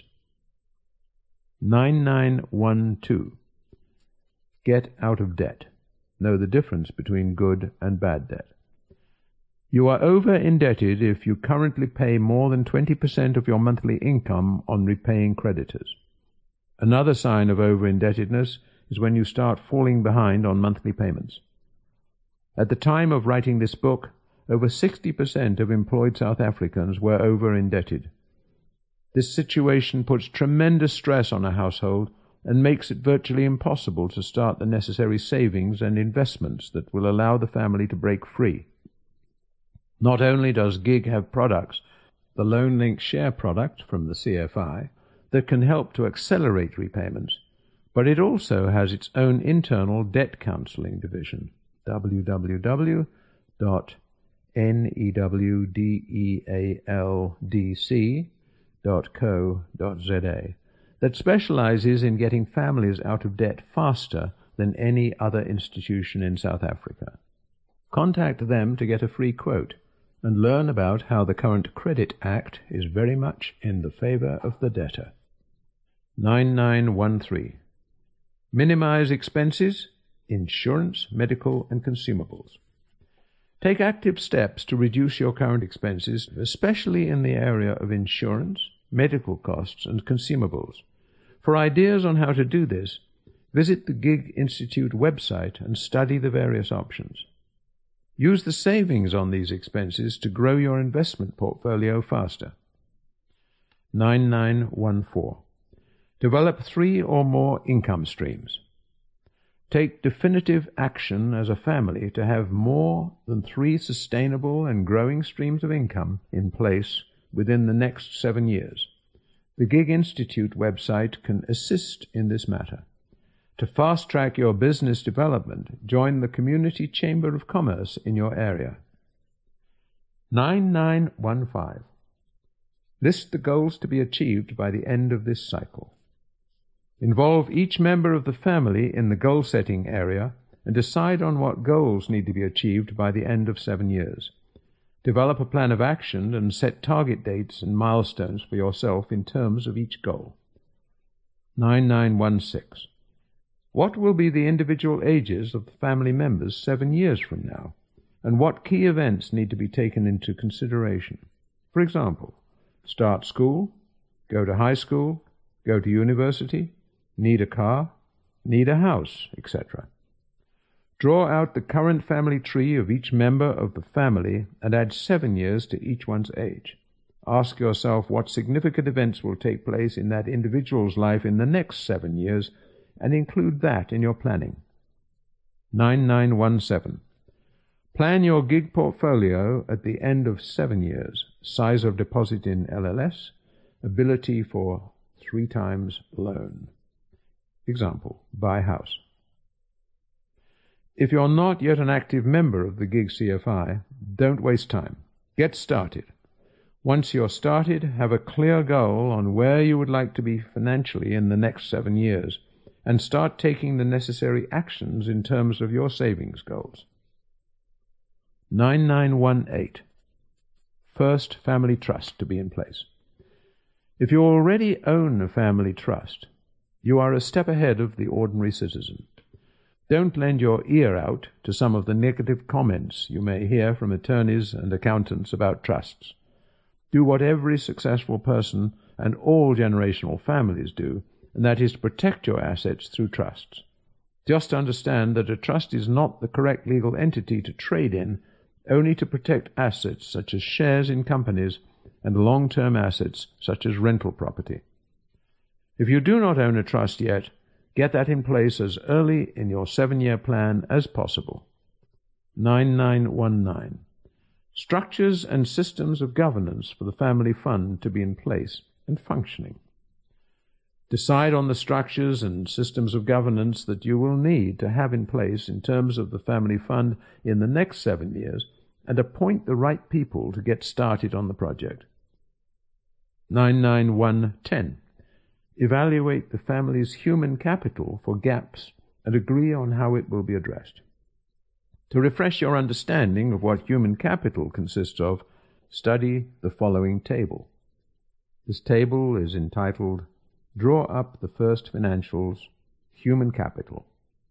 9912. Get out of debt. Know the difference between good and bad debt. You are over-indebted if you currently pay more than 20% of your monthly income on repaying creditors. Another sign of over-indebtedness is when you start falling behind on monthly payments. At the time of writing this book, over 60% of employed South Africans were over-indebted. This situation puts tremendous stress on a household and makes it virtually impossible to start the necessary savings and investments that will allow the family to break free. Not only does GIG have products, the LoanLink Share product from the CFI, that can help to accelerate repayments, but it also has its own internal debt counseling division, www.newealdc.co.za, that specializes in getting families out of debt faster than any other institution in South Africa. Contact them to get a free quote and learn about how the current Credit Act is very much in the favor of the debtor. 9913. Minimize expenses, insurance, medical, and consumables. Take active steps to reduce your current expenses, especially in the area of insurance, medical costs, and consumables. For ideas on how to do this, visit the GIG Institute website and study the various options. Use the savings on these expenses to grow your investment portfolio faster. 9914. Develop 3 or more income streams. Take definitive action as a family to have more than 3 sustainable and growing streams of income in place within the next 7 years. The GIG Institute website can assist in this matter. To fast-track your business development, join the Community Chamber of Commerce in your area. 9915. List the goals to be achieved by the end of this cycle. Involve each member of the family in the goal-setting area and decide on what goals need to be achieved by the end of 7 years. Develop a plan of action and set target dates and milestones for yourself in terms of each goal. 9916. What will be the individual ages of the family members 7 years from now, and what key events need to be taken into consideration? For example, start school, go to high school, go to university, need a car, need a house, etc. Draw out the current family tree of each member of the family and add 7 years to each one's age. Ask yourself what significant events will take place in that individual's life in the next 7 years and include that in your planning. 9917. Plan your GIG portfolio at the end of 7 years. Size of deposit in LLS. Ability for 3 times loan. Example, buy house. If you're not yet an active member of the GIG CFI, don't waste time. Get started. Once you're started, have a clear goal on where you would like to be financially in the next 7 years, and start taking the necessary actions in terms of your savings goals. 9918. First family trust to be in place. If you already own a family trust, you are a step ahead of the ordinary citizen. Don't lend your ear out to some of the negative comments you may hear from attorneys and accountants about trusts. Do what every successful person and all generational families do, and that is to protect your assets through trusts. Just understand that a trust is not the correct legal entity to trade in, only to protect assets such as shares in companies and long-term assets such as rental property. If you do not own a trust yet, get that in place as early in your 7-year plan as possible. 9919. Structures and systems of governance for the family fund to be in place and functioning. Decide on the structures and systems of governance that you will need to have in place in terms of the family fund in the next 7 years, and appoint the right people to get started on the project. 99110. Evaluate the family's human capital for gaps and agree on how it will be addressed. To refresh your understanding of what human capital consists of, study the following table. This table is entitled Draw Up the First Financials, Human Capital.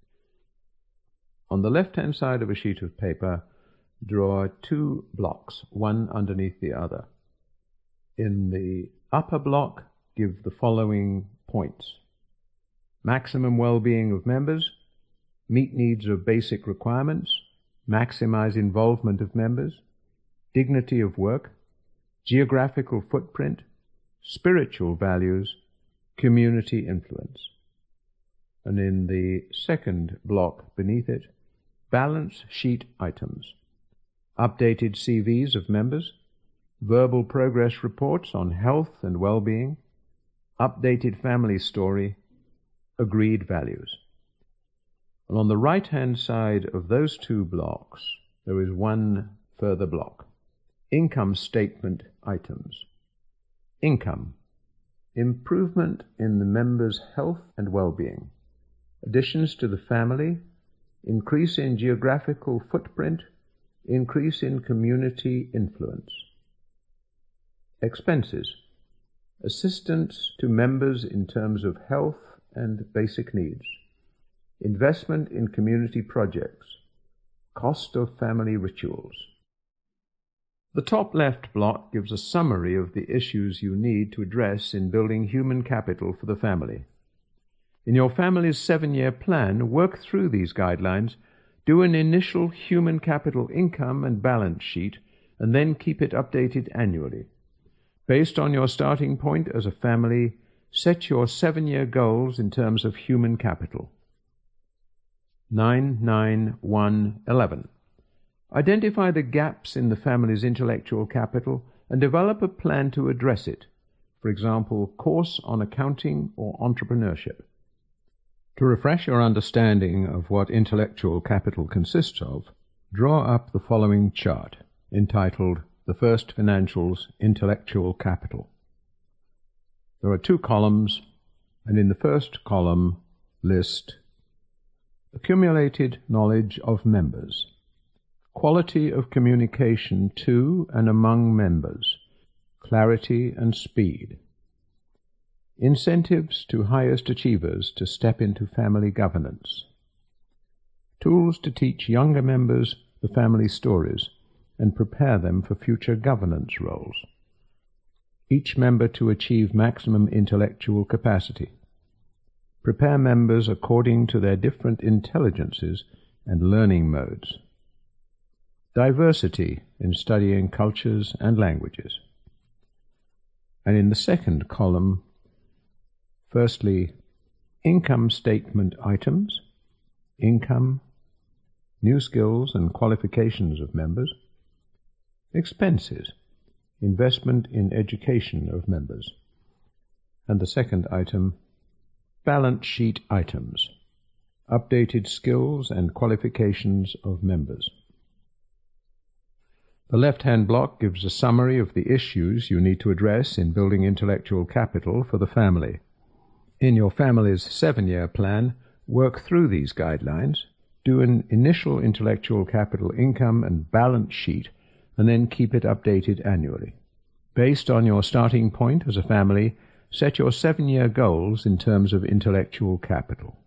On the left-hand side of a sheet of paper, draw 2 blocks, one underneath the other. In the upper block, give the following points: maximum well-being of members, meet needs of basic requirements, maximize involvement of members, dignity of work, geographical footprint, spiritual values, community influence. And in the second block beneath it, balance sheet items: updated CVs of members, verbal progress reports on health and well-being, updated family story, agreed values. And on the right-hand side of those 2 blocks, there is one further block: income statement items. Income: improvement in the member's health and well-being, additions to the family, increase in geographical footprint, increase in community influence. Expenses: assistance to members in terms of health and basic needs, investment in community projects, cost of family rituals. The top left block gives a summary of the issues you need to address in building human capital for the family. In your family's 7-year plan, work through these guidelines, do an initial human capital income and balance sheet, and then keep it updated annually. Based on your starting point as a family, set your 7-year goals in terms of human capital. 99111. Identify the gaps in the family's intellectual capital and develop a plan to address it. For example, course on accounting or entrepreneurship. To refresh your understanding of what intellectual capital consists of, draw up the following chart, entitled The First Financials, Intellectual Capital. There are 2 columns, and in the first column list accumulated knowledge of members, quality of communication to and among members, clarity and speed, incentives to highest achievers to step into family governance, tools to teach younger members the family stories and prepare them for future governance roles, each member to achieve maximum intellectual capacity, prepare members according to their different intelligences and learning modes, diversity in studying cultures and languages. And in the second column, firstly, income statement items, income, new skills and qualifications of members, expenses, investment in education of members, and the second item, balance sheet items, updated skills and qualifications of members. The left-hand block gives a summary of the issues you need to address in building intellectual capital for the family. In your family's 7-year plan, work through these guidelines, do an initial intellectual capital income and balance sheet, and then keep it updated annually. Based on your starting point as a family, set your 7-year goals in terms of intellectual capital.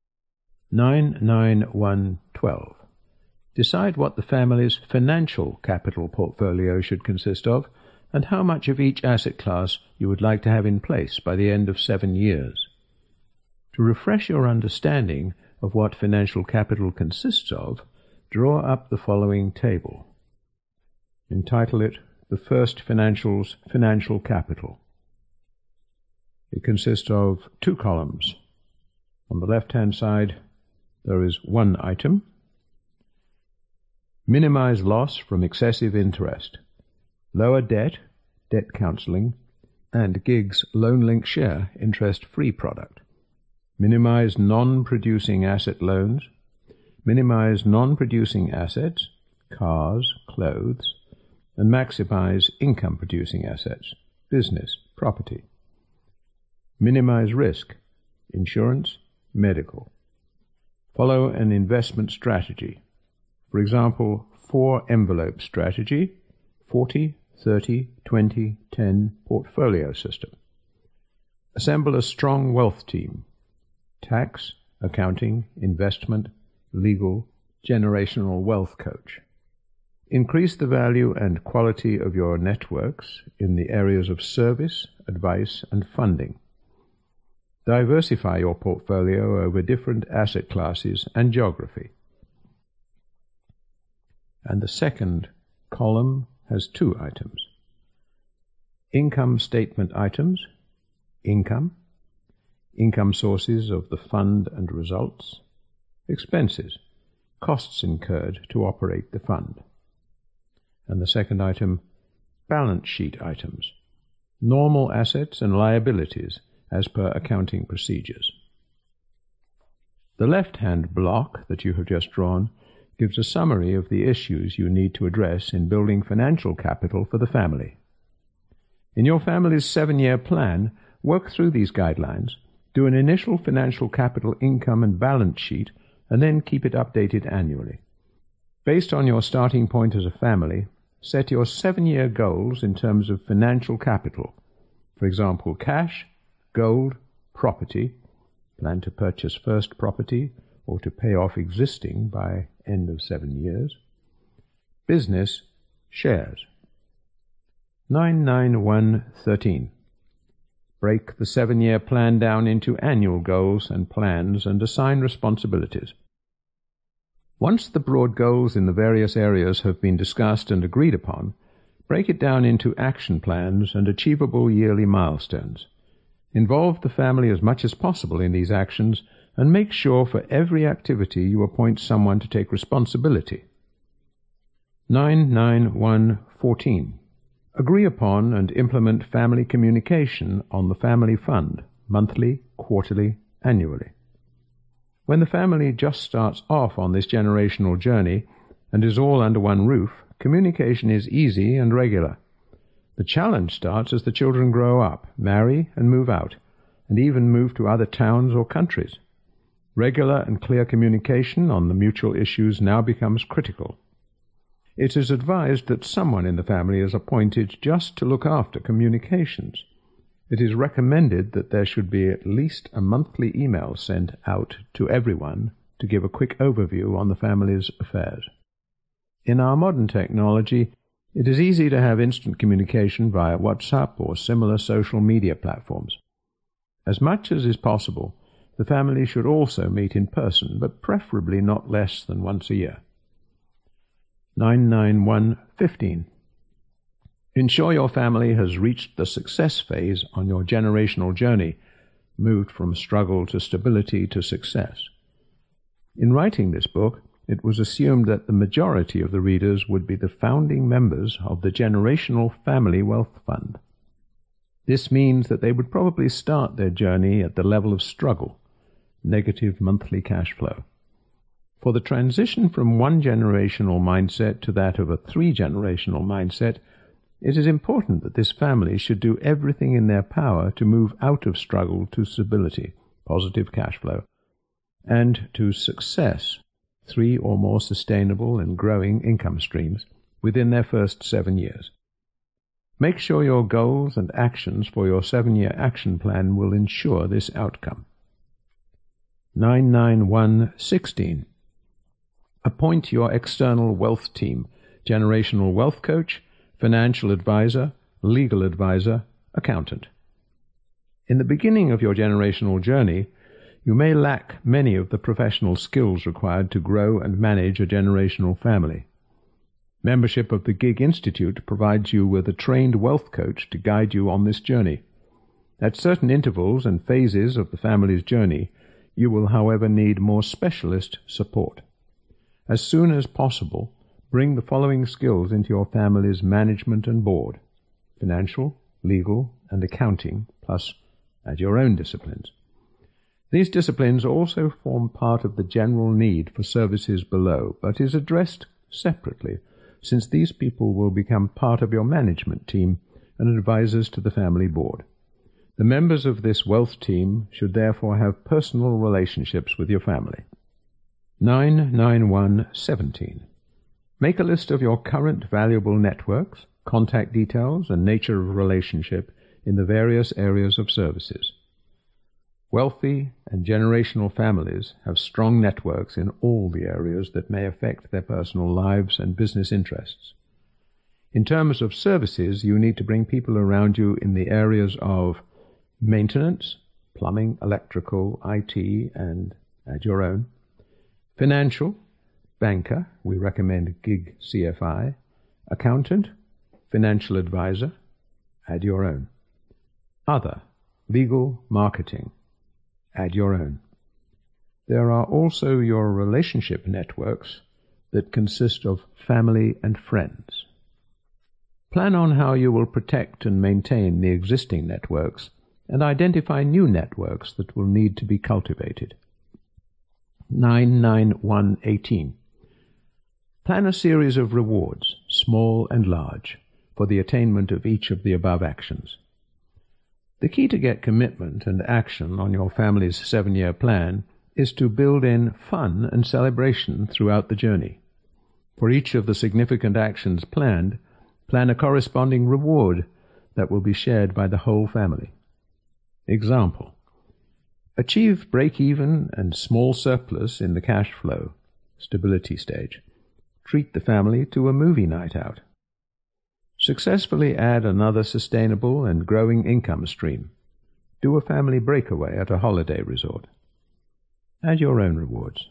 99112. Decide what the family's financial capital portfolio should consist of, and how much of each asset class you would like to have in place by the end of 7 years. To refresh your understanding, of what financial capital consists of, draw up the following table. Entitle it The First Financial's Financial Capital. It consists of 2 columns. On the left-hand side, there is 1 item. Minimize loss from excessive interest. Lower debt, debt counseling, and GIG's Loan-Link Share interest-free product. Minimize non-producing asset loans. Minimize non-producing assets, cars, clothes, and maximize income-producing assets, business, property. Minimize risk, insurance, medical. Follow an investment strategy. For example, 4-envelope strategy, 40, 30, 20, 10 portfolio system. Assemble a strong wealth team. Tax, accounting, investment, legal, generational wealth coach. Increase the value and quality of your networks in the areas of service, advice, and funding. Diversify your portfolio over different asset classes and geography. And the second column has 2 items. Income statement items, income sources of the fund and results, expenses, costs incurred to operate the fund. And the second item, balance sheet items, normal assets and liabilities as per accounting procedures. The left-hand block that you have just drawn gives a summary of the issues you need to address in building financial capital for the family. In your family's 7-year plan, work through these guidelines, do an initial financial capital income and balance sheet, and then keep it updated annually. Based on your starting point as a family, set your 7-year goals in terms of financial capital. For example, cash, gold, property, plan to purchase first property or to pay off existing by end of 7 years. Business, shares. 99113. Break the 7-year plan down into annual goals and plans and assign responsibilities. Once the broad goals in the various areas have been discussed and agreed upon, break it down into action plans and achievable yearly milestones. Involve the family as much as possible in these actions and make sure for every activity you appoint someone to take responsibility. 99114. Agree upon and implement family communication on the family fund, monthly, quarterly, annually. When the family just starts off on this generational journey and is all under one roof, communication is easy and regular. The challenge starts as the children grow up, marry and move out, and even move to other towns or countries. Regular and clear communication on the mutual issues now becomes critical. It is advised that someone in the family is appointed just to look after communications. It is recommended that there should be at least a monthly email sent out to everyone to give a quick overview on the family's affairs. In our modern technology, it is easy to have instant communication via WhatsApp or similar social media platforms. As much as is possible, the family should also meet in person, but preferably not less than once a year. 99115. Ensure your family has reached the success phase on your generational journey, moved from struggle to stability to success. In writing this book, it was assumed that the majority of the readers would be the founding members of the Generational Family Wealth Fund. This means that they would probably start their journey at the level of struggle, negative monthly cash flow. For the transition from one generational mindset to that of a 3-generational mindset, it is important that this family should do everything in their power to move out of struggle to stability, positive cash flow, and to success, 3 or more sustainable and growing income streams, within their first 7 years. Make sure your goals and actions for your 7-year action plan will ensure this outcome. 99116. Appoint your external wealth team, generational wealth coach, financial advisor, legal advisor, accountant. In the beginning of your generational journey, you may lack many of the professional skills required to grow and manage a generational family. Membership of the Gig Institute provides you with a trained wealth coach to guide you on this journey. At certain intervals and phases of the family's journey, you will, however, need more specialist support. As soon as possible, bring the following skills into your family's management and board: financial, legal, and accounting, plus add your own disciplines. These disciplines also form part of the general need for services below, but is addressed separately, since these people will become part of your management team and advisors to the family board. The members of this wealth team should therefore have personal relationships with your family. 99117. Make a list of your current valuable networks, contact details, and nature of relationship in the various areas of services. Wealthy and generational families have strong networks in all the areas that may affect their personal lives and business interests. In terms of services, you need to bring people around you in the areas of maintenance, plumbing, electrical, IT, and add your own. Financial, banker, we recommend Gig CFI. Accountant, financial advisor, add your own. Other, legal, marketing, add your own. There are also your relationship networks that consist of family and friends. Plan on how you will protect and maintain the existing networks and identify new networks that will need to be cultivated. 99118. Plan a series of rewards, small and large, for the attainment of each of the above actions. The key to get commitment and action on your family's 7-year plan is to build in fun and celebration throughout the journey. For each of the significant actions planned, plan a corresponding reward that will be shared by the whole family. Example: achieve break-even and small surplus in the cash flow, stability stage. Treat the family to a movie night out. Successfully add another sustainable and growing income stream. Do a family breakaway at a holiday resort. Add your own rewards.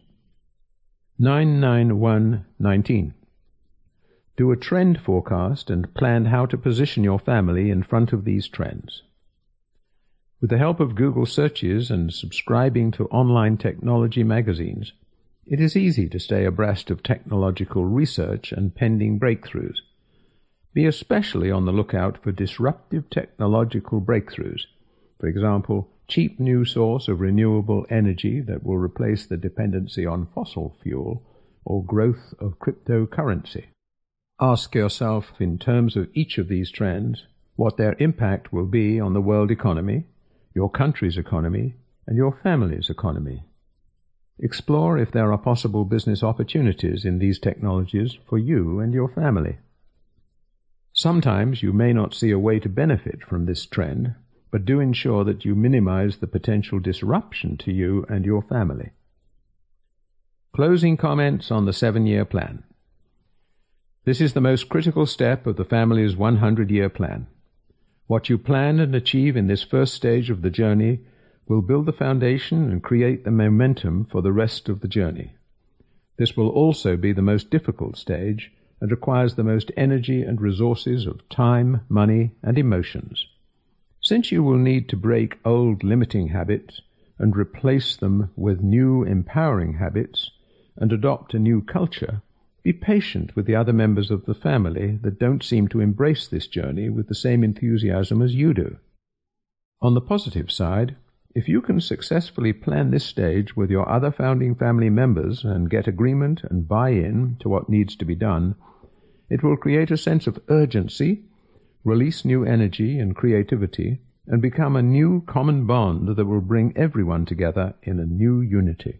99119. Do a trend forecast and plan how to position your family in front of these trends. With the help of Google searches and subscribing to online technology magazines, it is easy to stay abreast of technological research and pending breakthroughs. Be especially on the lookout for disruptive technological breakthroughs, for example, cheap new source of renewable energy that will replace the dependency on fossil fuel, or growth of cryptocurrency. Ask yourself, in terms of each of these trends, what their impact will be on the world economy, your country's economy, and your family's economy. Explore if there are possible business opportunities in these technologies for you and your family. Sometimes you may not see a way to benefit from this trend, but do ensure that you minimize the potential disruption to you and your family. Closing comments on the 7-year plan. This is the most critical step of the family's 100-year plan. What you plan and achieve in this first stage of the journey will build the foundation and create the momentum for the rest of the journey. This will also be the most difficult stage and requires the most energy and resources of time, money, and emotions. Since you will need to break old limiting habits and replace them with new empowering habits and adopt a new culture, be patient with the other members of the family that don't seem to embrace this journey with the same enthusiasm as you do. On the positive side, if you can successfully plan this stage with your other founding family members and get agreement and buy-in to what needs to be done, it will create a sense of urgency, release new energy and creativity, and become a new common bond that will bring everyone together in a new unity.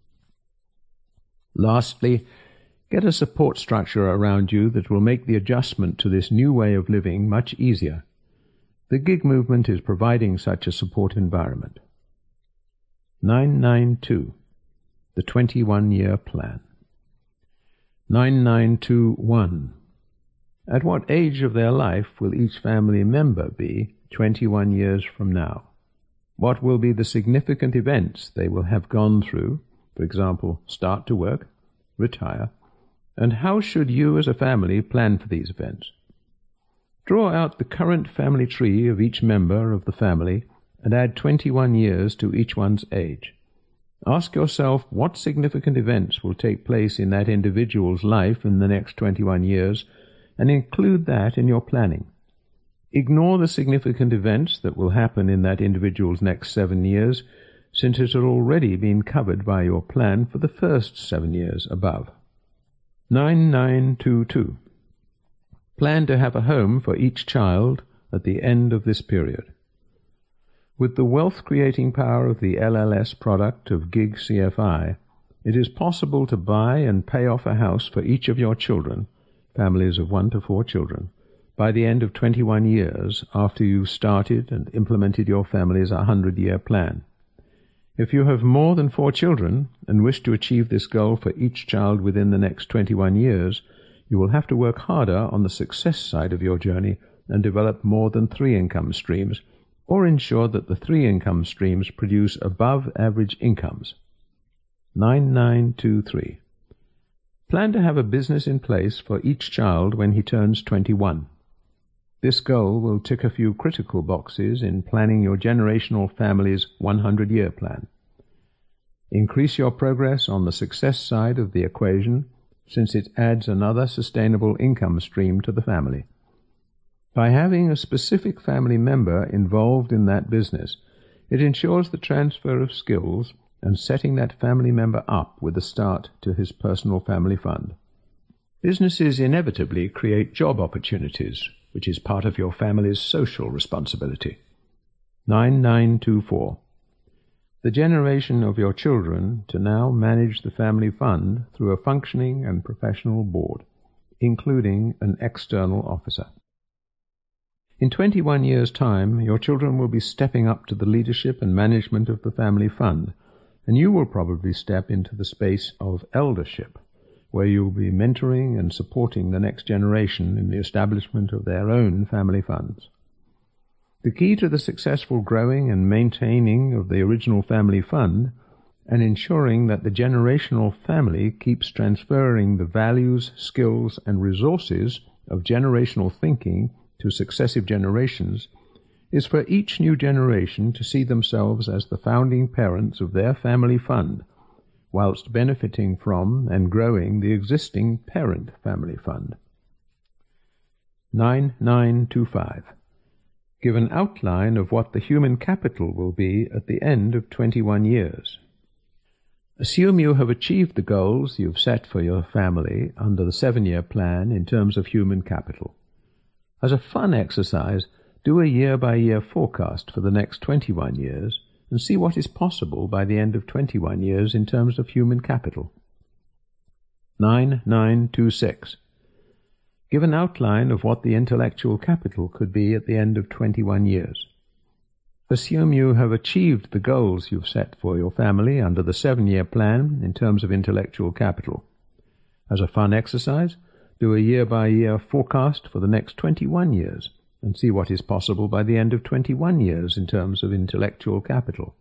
Lastly, get a support structure around you that will make the adjustment to this new way of living much easier. The Gig movement is providing such a support environment. 992. The 21-year plan. 9921. At what age of their life will each family member be 21 years from now? What will be the significant events they will have gone through, for example, start to work, retire, and how should you as a family plan for these events? Draw out the current family tree of each member of the family and add 21 years to each one's age. Ask yourself what significant events will take place in that individual's life in the next 21 years and include that in your planning. Ignore the significant events that will happen in that individual's next 7 years, since it had already been covered by your plan for the first 7 years above. 9922. Plan to have a home for each child at the end of this period. With the wealth-creating power of the LLS product of GIG CFI, it is possible to buy and pay off a house for each of your children, families of 1 to 4 children, by the end of 21 years after you started and implemented your family's 100-year plan. If you have more than 4 children and wish to achieve this goal for each child within the next 21 years, you will have to work harder on the success side of your journey and develop more than 3 income streams, or ensure that the 3 income streams produce above-average incomes. 9923. Plan to have a business in place for each child when he turns 21. This goal will tick a few critical boxes in planning your generational family's 100-year plan. Increase your progress on the success side of the equation, since it adds another sustainable income stream to the family. By having a specific family member involved in that business, it ensures the transfer of skills and setting that family member up with a start to his personal family fund. Businesses inevitably create job opportunities, which is part of your family's social responsibility. 9924. The generation of your children to now manage the family fund through a functioning and professional board, including an external officer. In 21 years' time, your children will be stepping up to the leadership and management of the family fund, and you will probably step into the space of eldership, where you will be mentoring and supporting the next generation in the establishment of their own family funds. The key to the successful growing and maintaining of the original family fund, and ensuring that the generational family keeps transferring the values, skills, and resources of generational thinking to successive generations, is for each new generation to see themselves as the founding parents of their family fund, whilst benefiting from and growing the existing parent family fund. 9925. Give an outline of what the human capital will be at the end of 21 years. Assume you have achieved the goals you've set for your family under the 7-year plan in terms of human capital. As a fun exercise, do a year-by-year forecast for the next 21 years and see what is possible by the end of 21 years in terms of human capital. 9926. Give an outline of what the intellectual capital could be at the end of 21 years. Assume you have achieved the goals you've set for your family under the 7-year plan in terms of intellectual capital. As a fun exercise, do a year-by-year forecast for the next 21 years and see what is possible by the end of 21 years in terms of intellectual capital.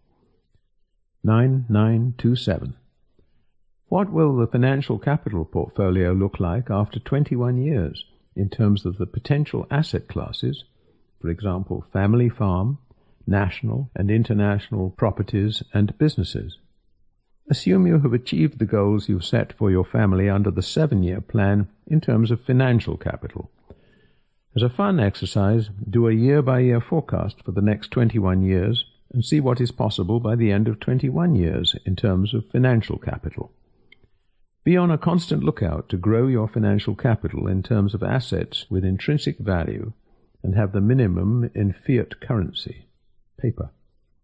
9927. What will the financial capital portfolio look like after 21 years in terms of the potential asset classes, for example, family farm, national and international properties and businesses? Assume you have achieved the goals you've set for your family under the 7-year plan in terms of financial capital. As a fun exercise, do a year-by-year forecast for the next 21 years and see what is possible by the end of 21 years in terms of financial capital. Be on a constant lookout to grow your financial capital in terms of assets with intrinsic value and have the minimum in fiat currency, paper.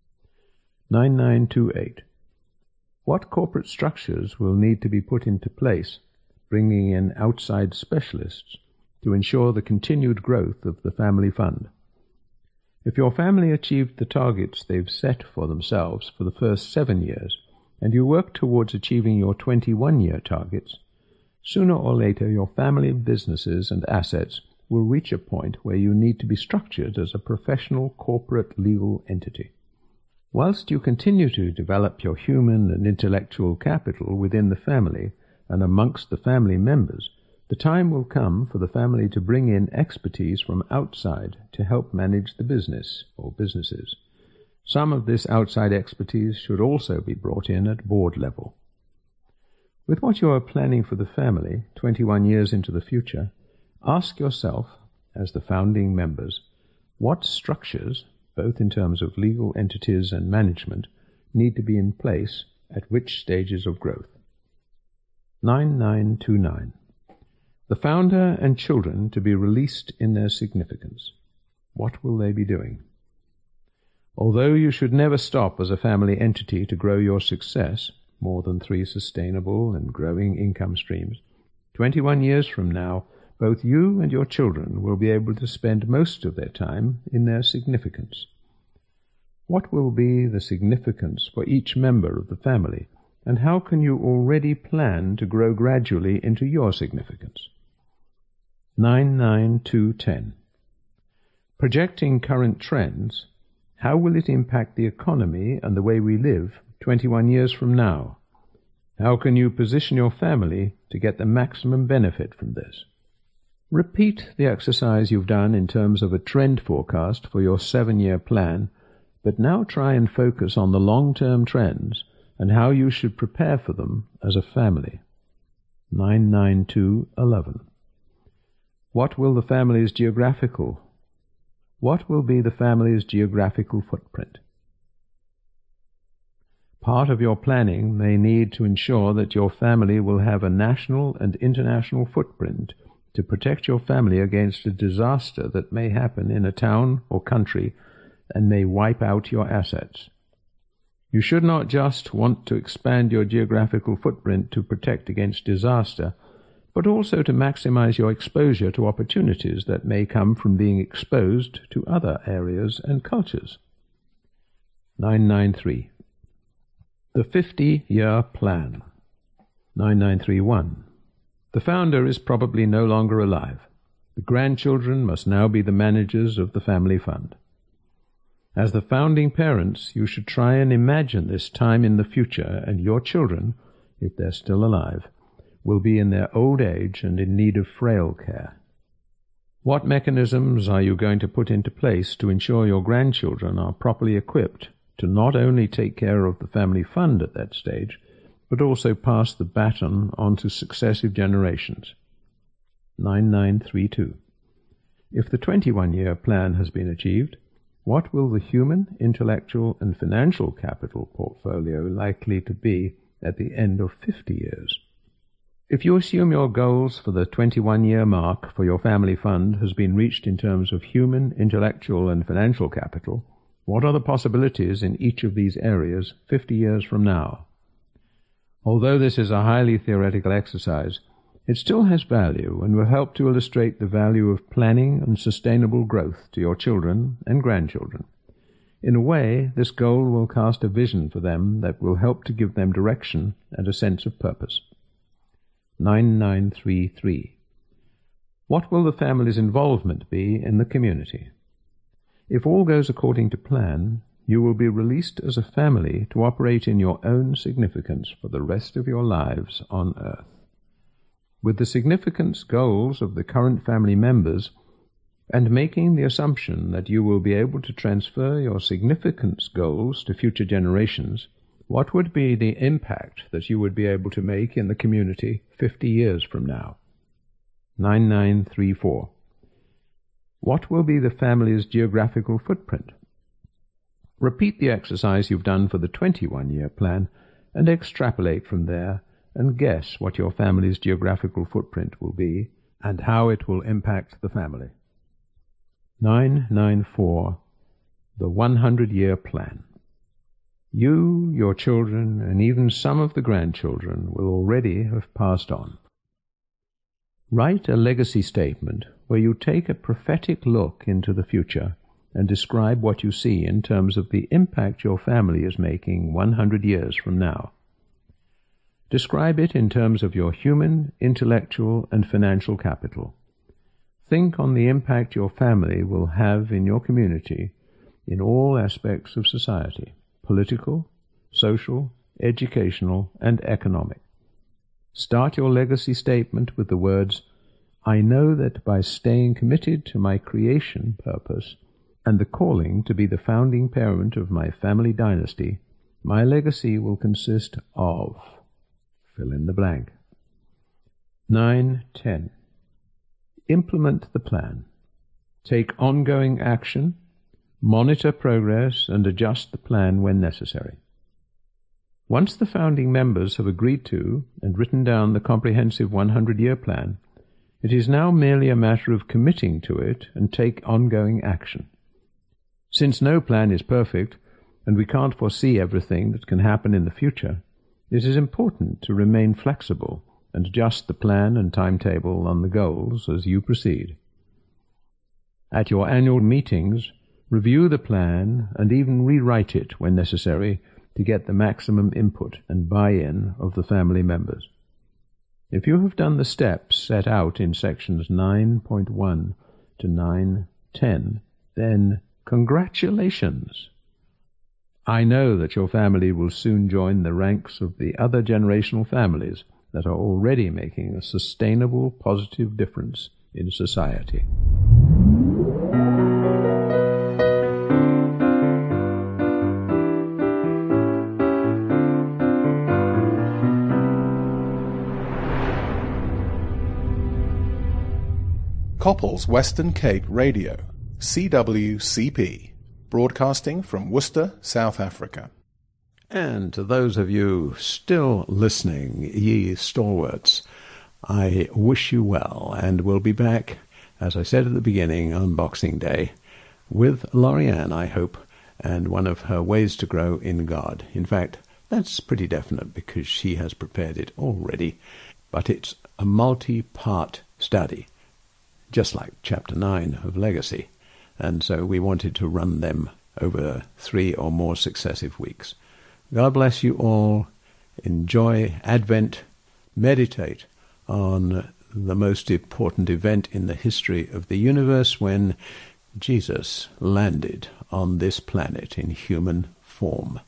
9928. What corporate structures will need to be put into place, bringing in outside specialists to ensure the continued growth of the family fund? If your family achieved the targets they've set for themselves for the first 7 years, and you work towards achieving your 21-year targets, sooner or later your family businesses and assets will reach a point where you need to be structured as a professional corporate legal entity. Whilst you continue to develop your human and intellectual capital within the family and amongst the family members, the time will come for the family to bring in expertise from outside to help manage the business or businesses. Some of this outside expertise should also be brought in at board level. With what you are planning for the family 21 years into the future, ask yourself, as the founding members, what structures, both in terms of legal entities and management, need to be in place at which stages of growth. 9929. The founder and children to be released in their significance. What will they be doing? Although you should never stop as a family entity to grow your success, more than 3 sustainable and growing income streams, 21 years from now, both you and your children will be able to spend most of their time in their significance. What will be the significance for each member of the family, and how can you already plan to grow gradually into your significance? 99210. Projecting current trends, how will it impact the economy and the way we live 21 years from now? How can you position your family to get the maximum benefit from this? Repeat the exercise you've done in terms of a trend forecast for your 7-year plan, but now try and focus on the long-term trends and how you should prepare for them as a family. 99211. What will be the family's geographical footprint? Part of your planning may need to ensure that your family will have a national and international footprint to protect your family against a disaster that may happen in a town or country and may wipe out your assets. You should not just want to expand your geographical footprint to protect against disaster, but also to maximize your exposure to opportunities that may come from being exposed to other areas and cultures. 993. The 50-year plan. 9931. The founder is probably no longer alive. The grandchildren must now be the managers of the family fund. As the founding parents, you should try and imagine this time in the future, and your children, if they're still alive, will be in their old age and in need of frail care. What mechanisms are you going to put into place to ensure your grandchildren are properly equipped to not only take care of the family fund at that stage, but also pass the baton on to successive generations? 9932. If the 21-year plan has been achieved, what will the human, intellectual, and financial capital portfolio likely to be at the end of 50 years? If you assume your goals for the 21-year mark for your family fund has been reached in terms of human, intellectual, and financial capital, what are the possibilities in each of these areas 50 years from now? Although this is a highly theoretical exercise, it still has value and will help to illustrate the value of planning and sustainable growth to your children and grandchildren. In a way, this goal will cast a vision for them that will help to give them direction and a sense of purpose. 9933. What will the family's involvement be in the community? If all goes according to plan, you will be released as a family to operate in your own significance for the rest of your lives on earth. With the significance goals of the current family members, and making the assumption that you will be able to transfer your significance goals to future generations, what would be the impact that you would be able to make in the community 50 years from now? 9934. What will be the family's geographical footprint? Repeat the exercise you've done for the 21-year plan and extrapolate from there and guess what your family's geographical footprint will be and how it will impact the family. 994. The 100-year plan. You, your children, and even some of the grandchildren will already have passed on. Write a legacy statement where you take a prophetic look into the future and describe what you see in terms of the impact your family is making 100 years from now. Describe it in terms of your human, intellectual, and financial capital. Think on the impact your family will have in your community in all aspects of society, political, social, educational, and economic. Start your legacy statement with the words, "I know that by staying committed to my creation purpose and the calling to be the founding parent of my family dynasty, my legacy will consist of..." Fill in the blank. 9.10. Implement the plan. Take ongoing action, monitor progress, and adjust the plan when necessary. Once the founding members have agreed to and written down the comprehensive 100-year plan, it is now merely a matter of committing to it and take ongoing action. Since no plan is perfect, and we can't foresee everything that can happen in the future, it is important to remain flexible and adjust the plan and timetable on the goals as you proceed. At your annual meetings, review the plan and even rewrite it when necessary to get the maximum input and buy-in of the family members. If you have done the steps set out in sections 9.1 to 9.10, then congratulations! I know that your family will soon join the ranks of the other generational families that are already making a sustainable, positive difference in society. Couples Western Cape Radio, CWCP, broadcasting from Worcester, South Africa. And to those of you still listening, ye stalwarts, I wish you well, and we'll be back, as I said at the beginning, on Boxing Day, with Lorianne, I hope, and one of her ways to grow in God. In fact, that's pretty definite because she has prepared it already, but it's a multi-part study, just like Chapter 9 of Legacy, and so we wanted to run them over 3 or more successive weeks. God bless you all. Enjoy Advent. Meditate on the most important event in the history of the universe, when Jesus landed on this planet in human form.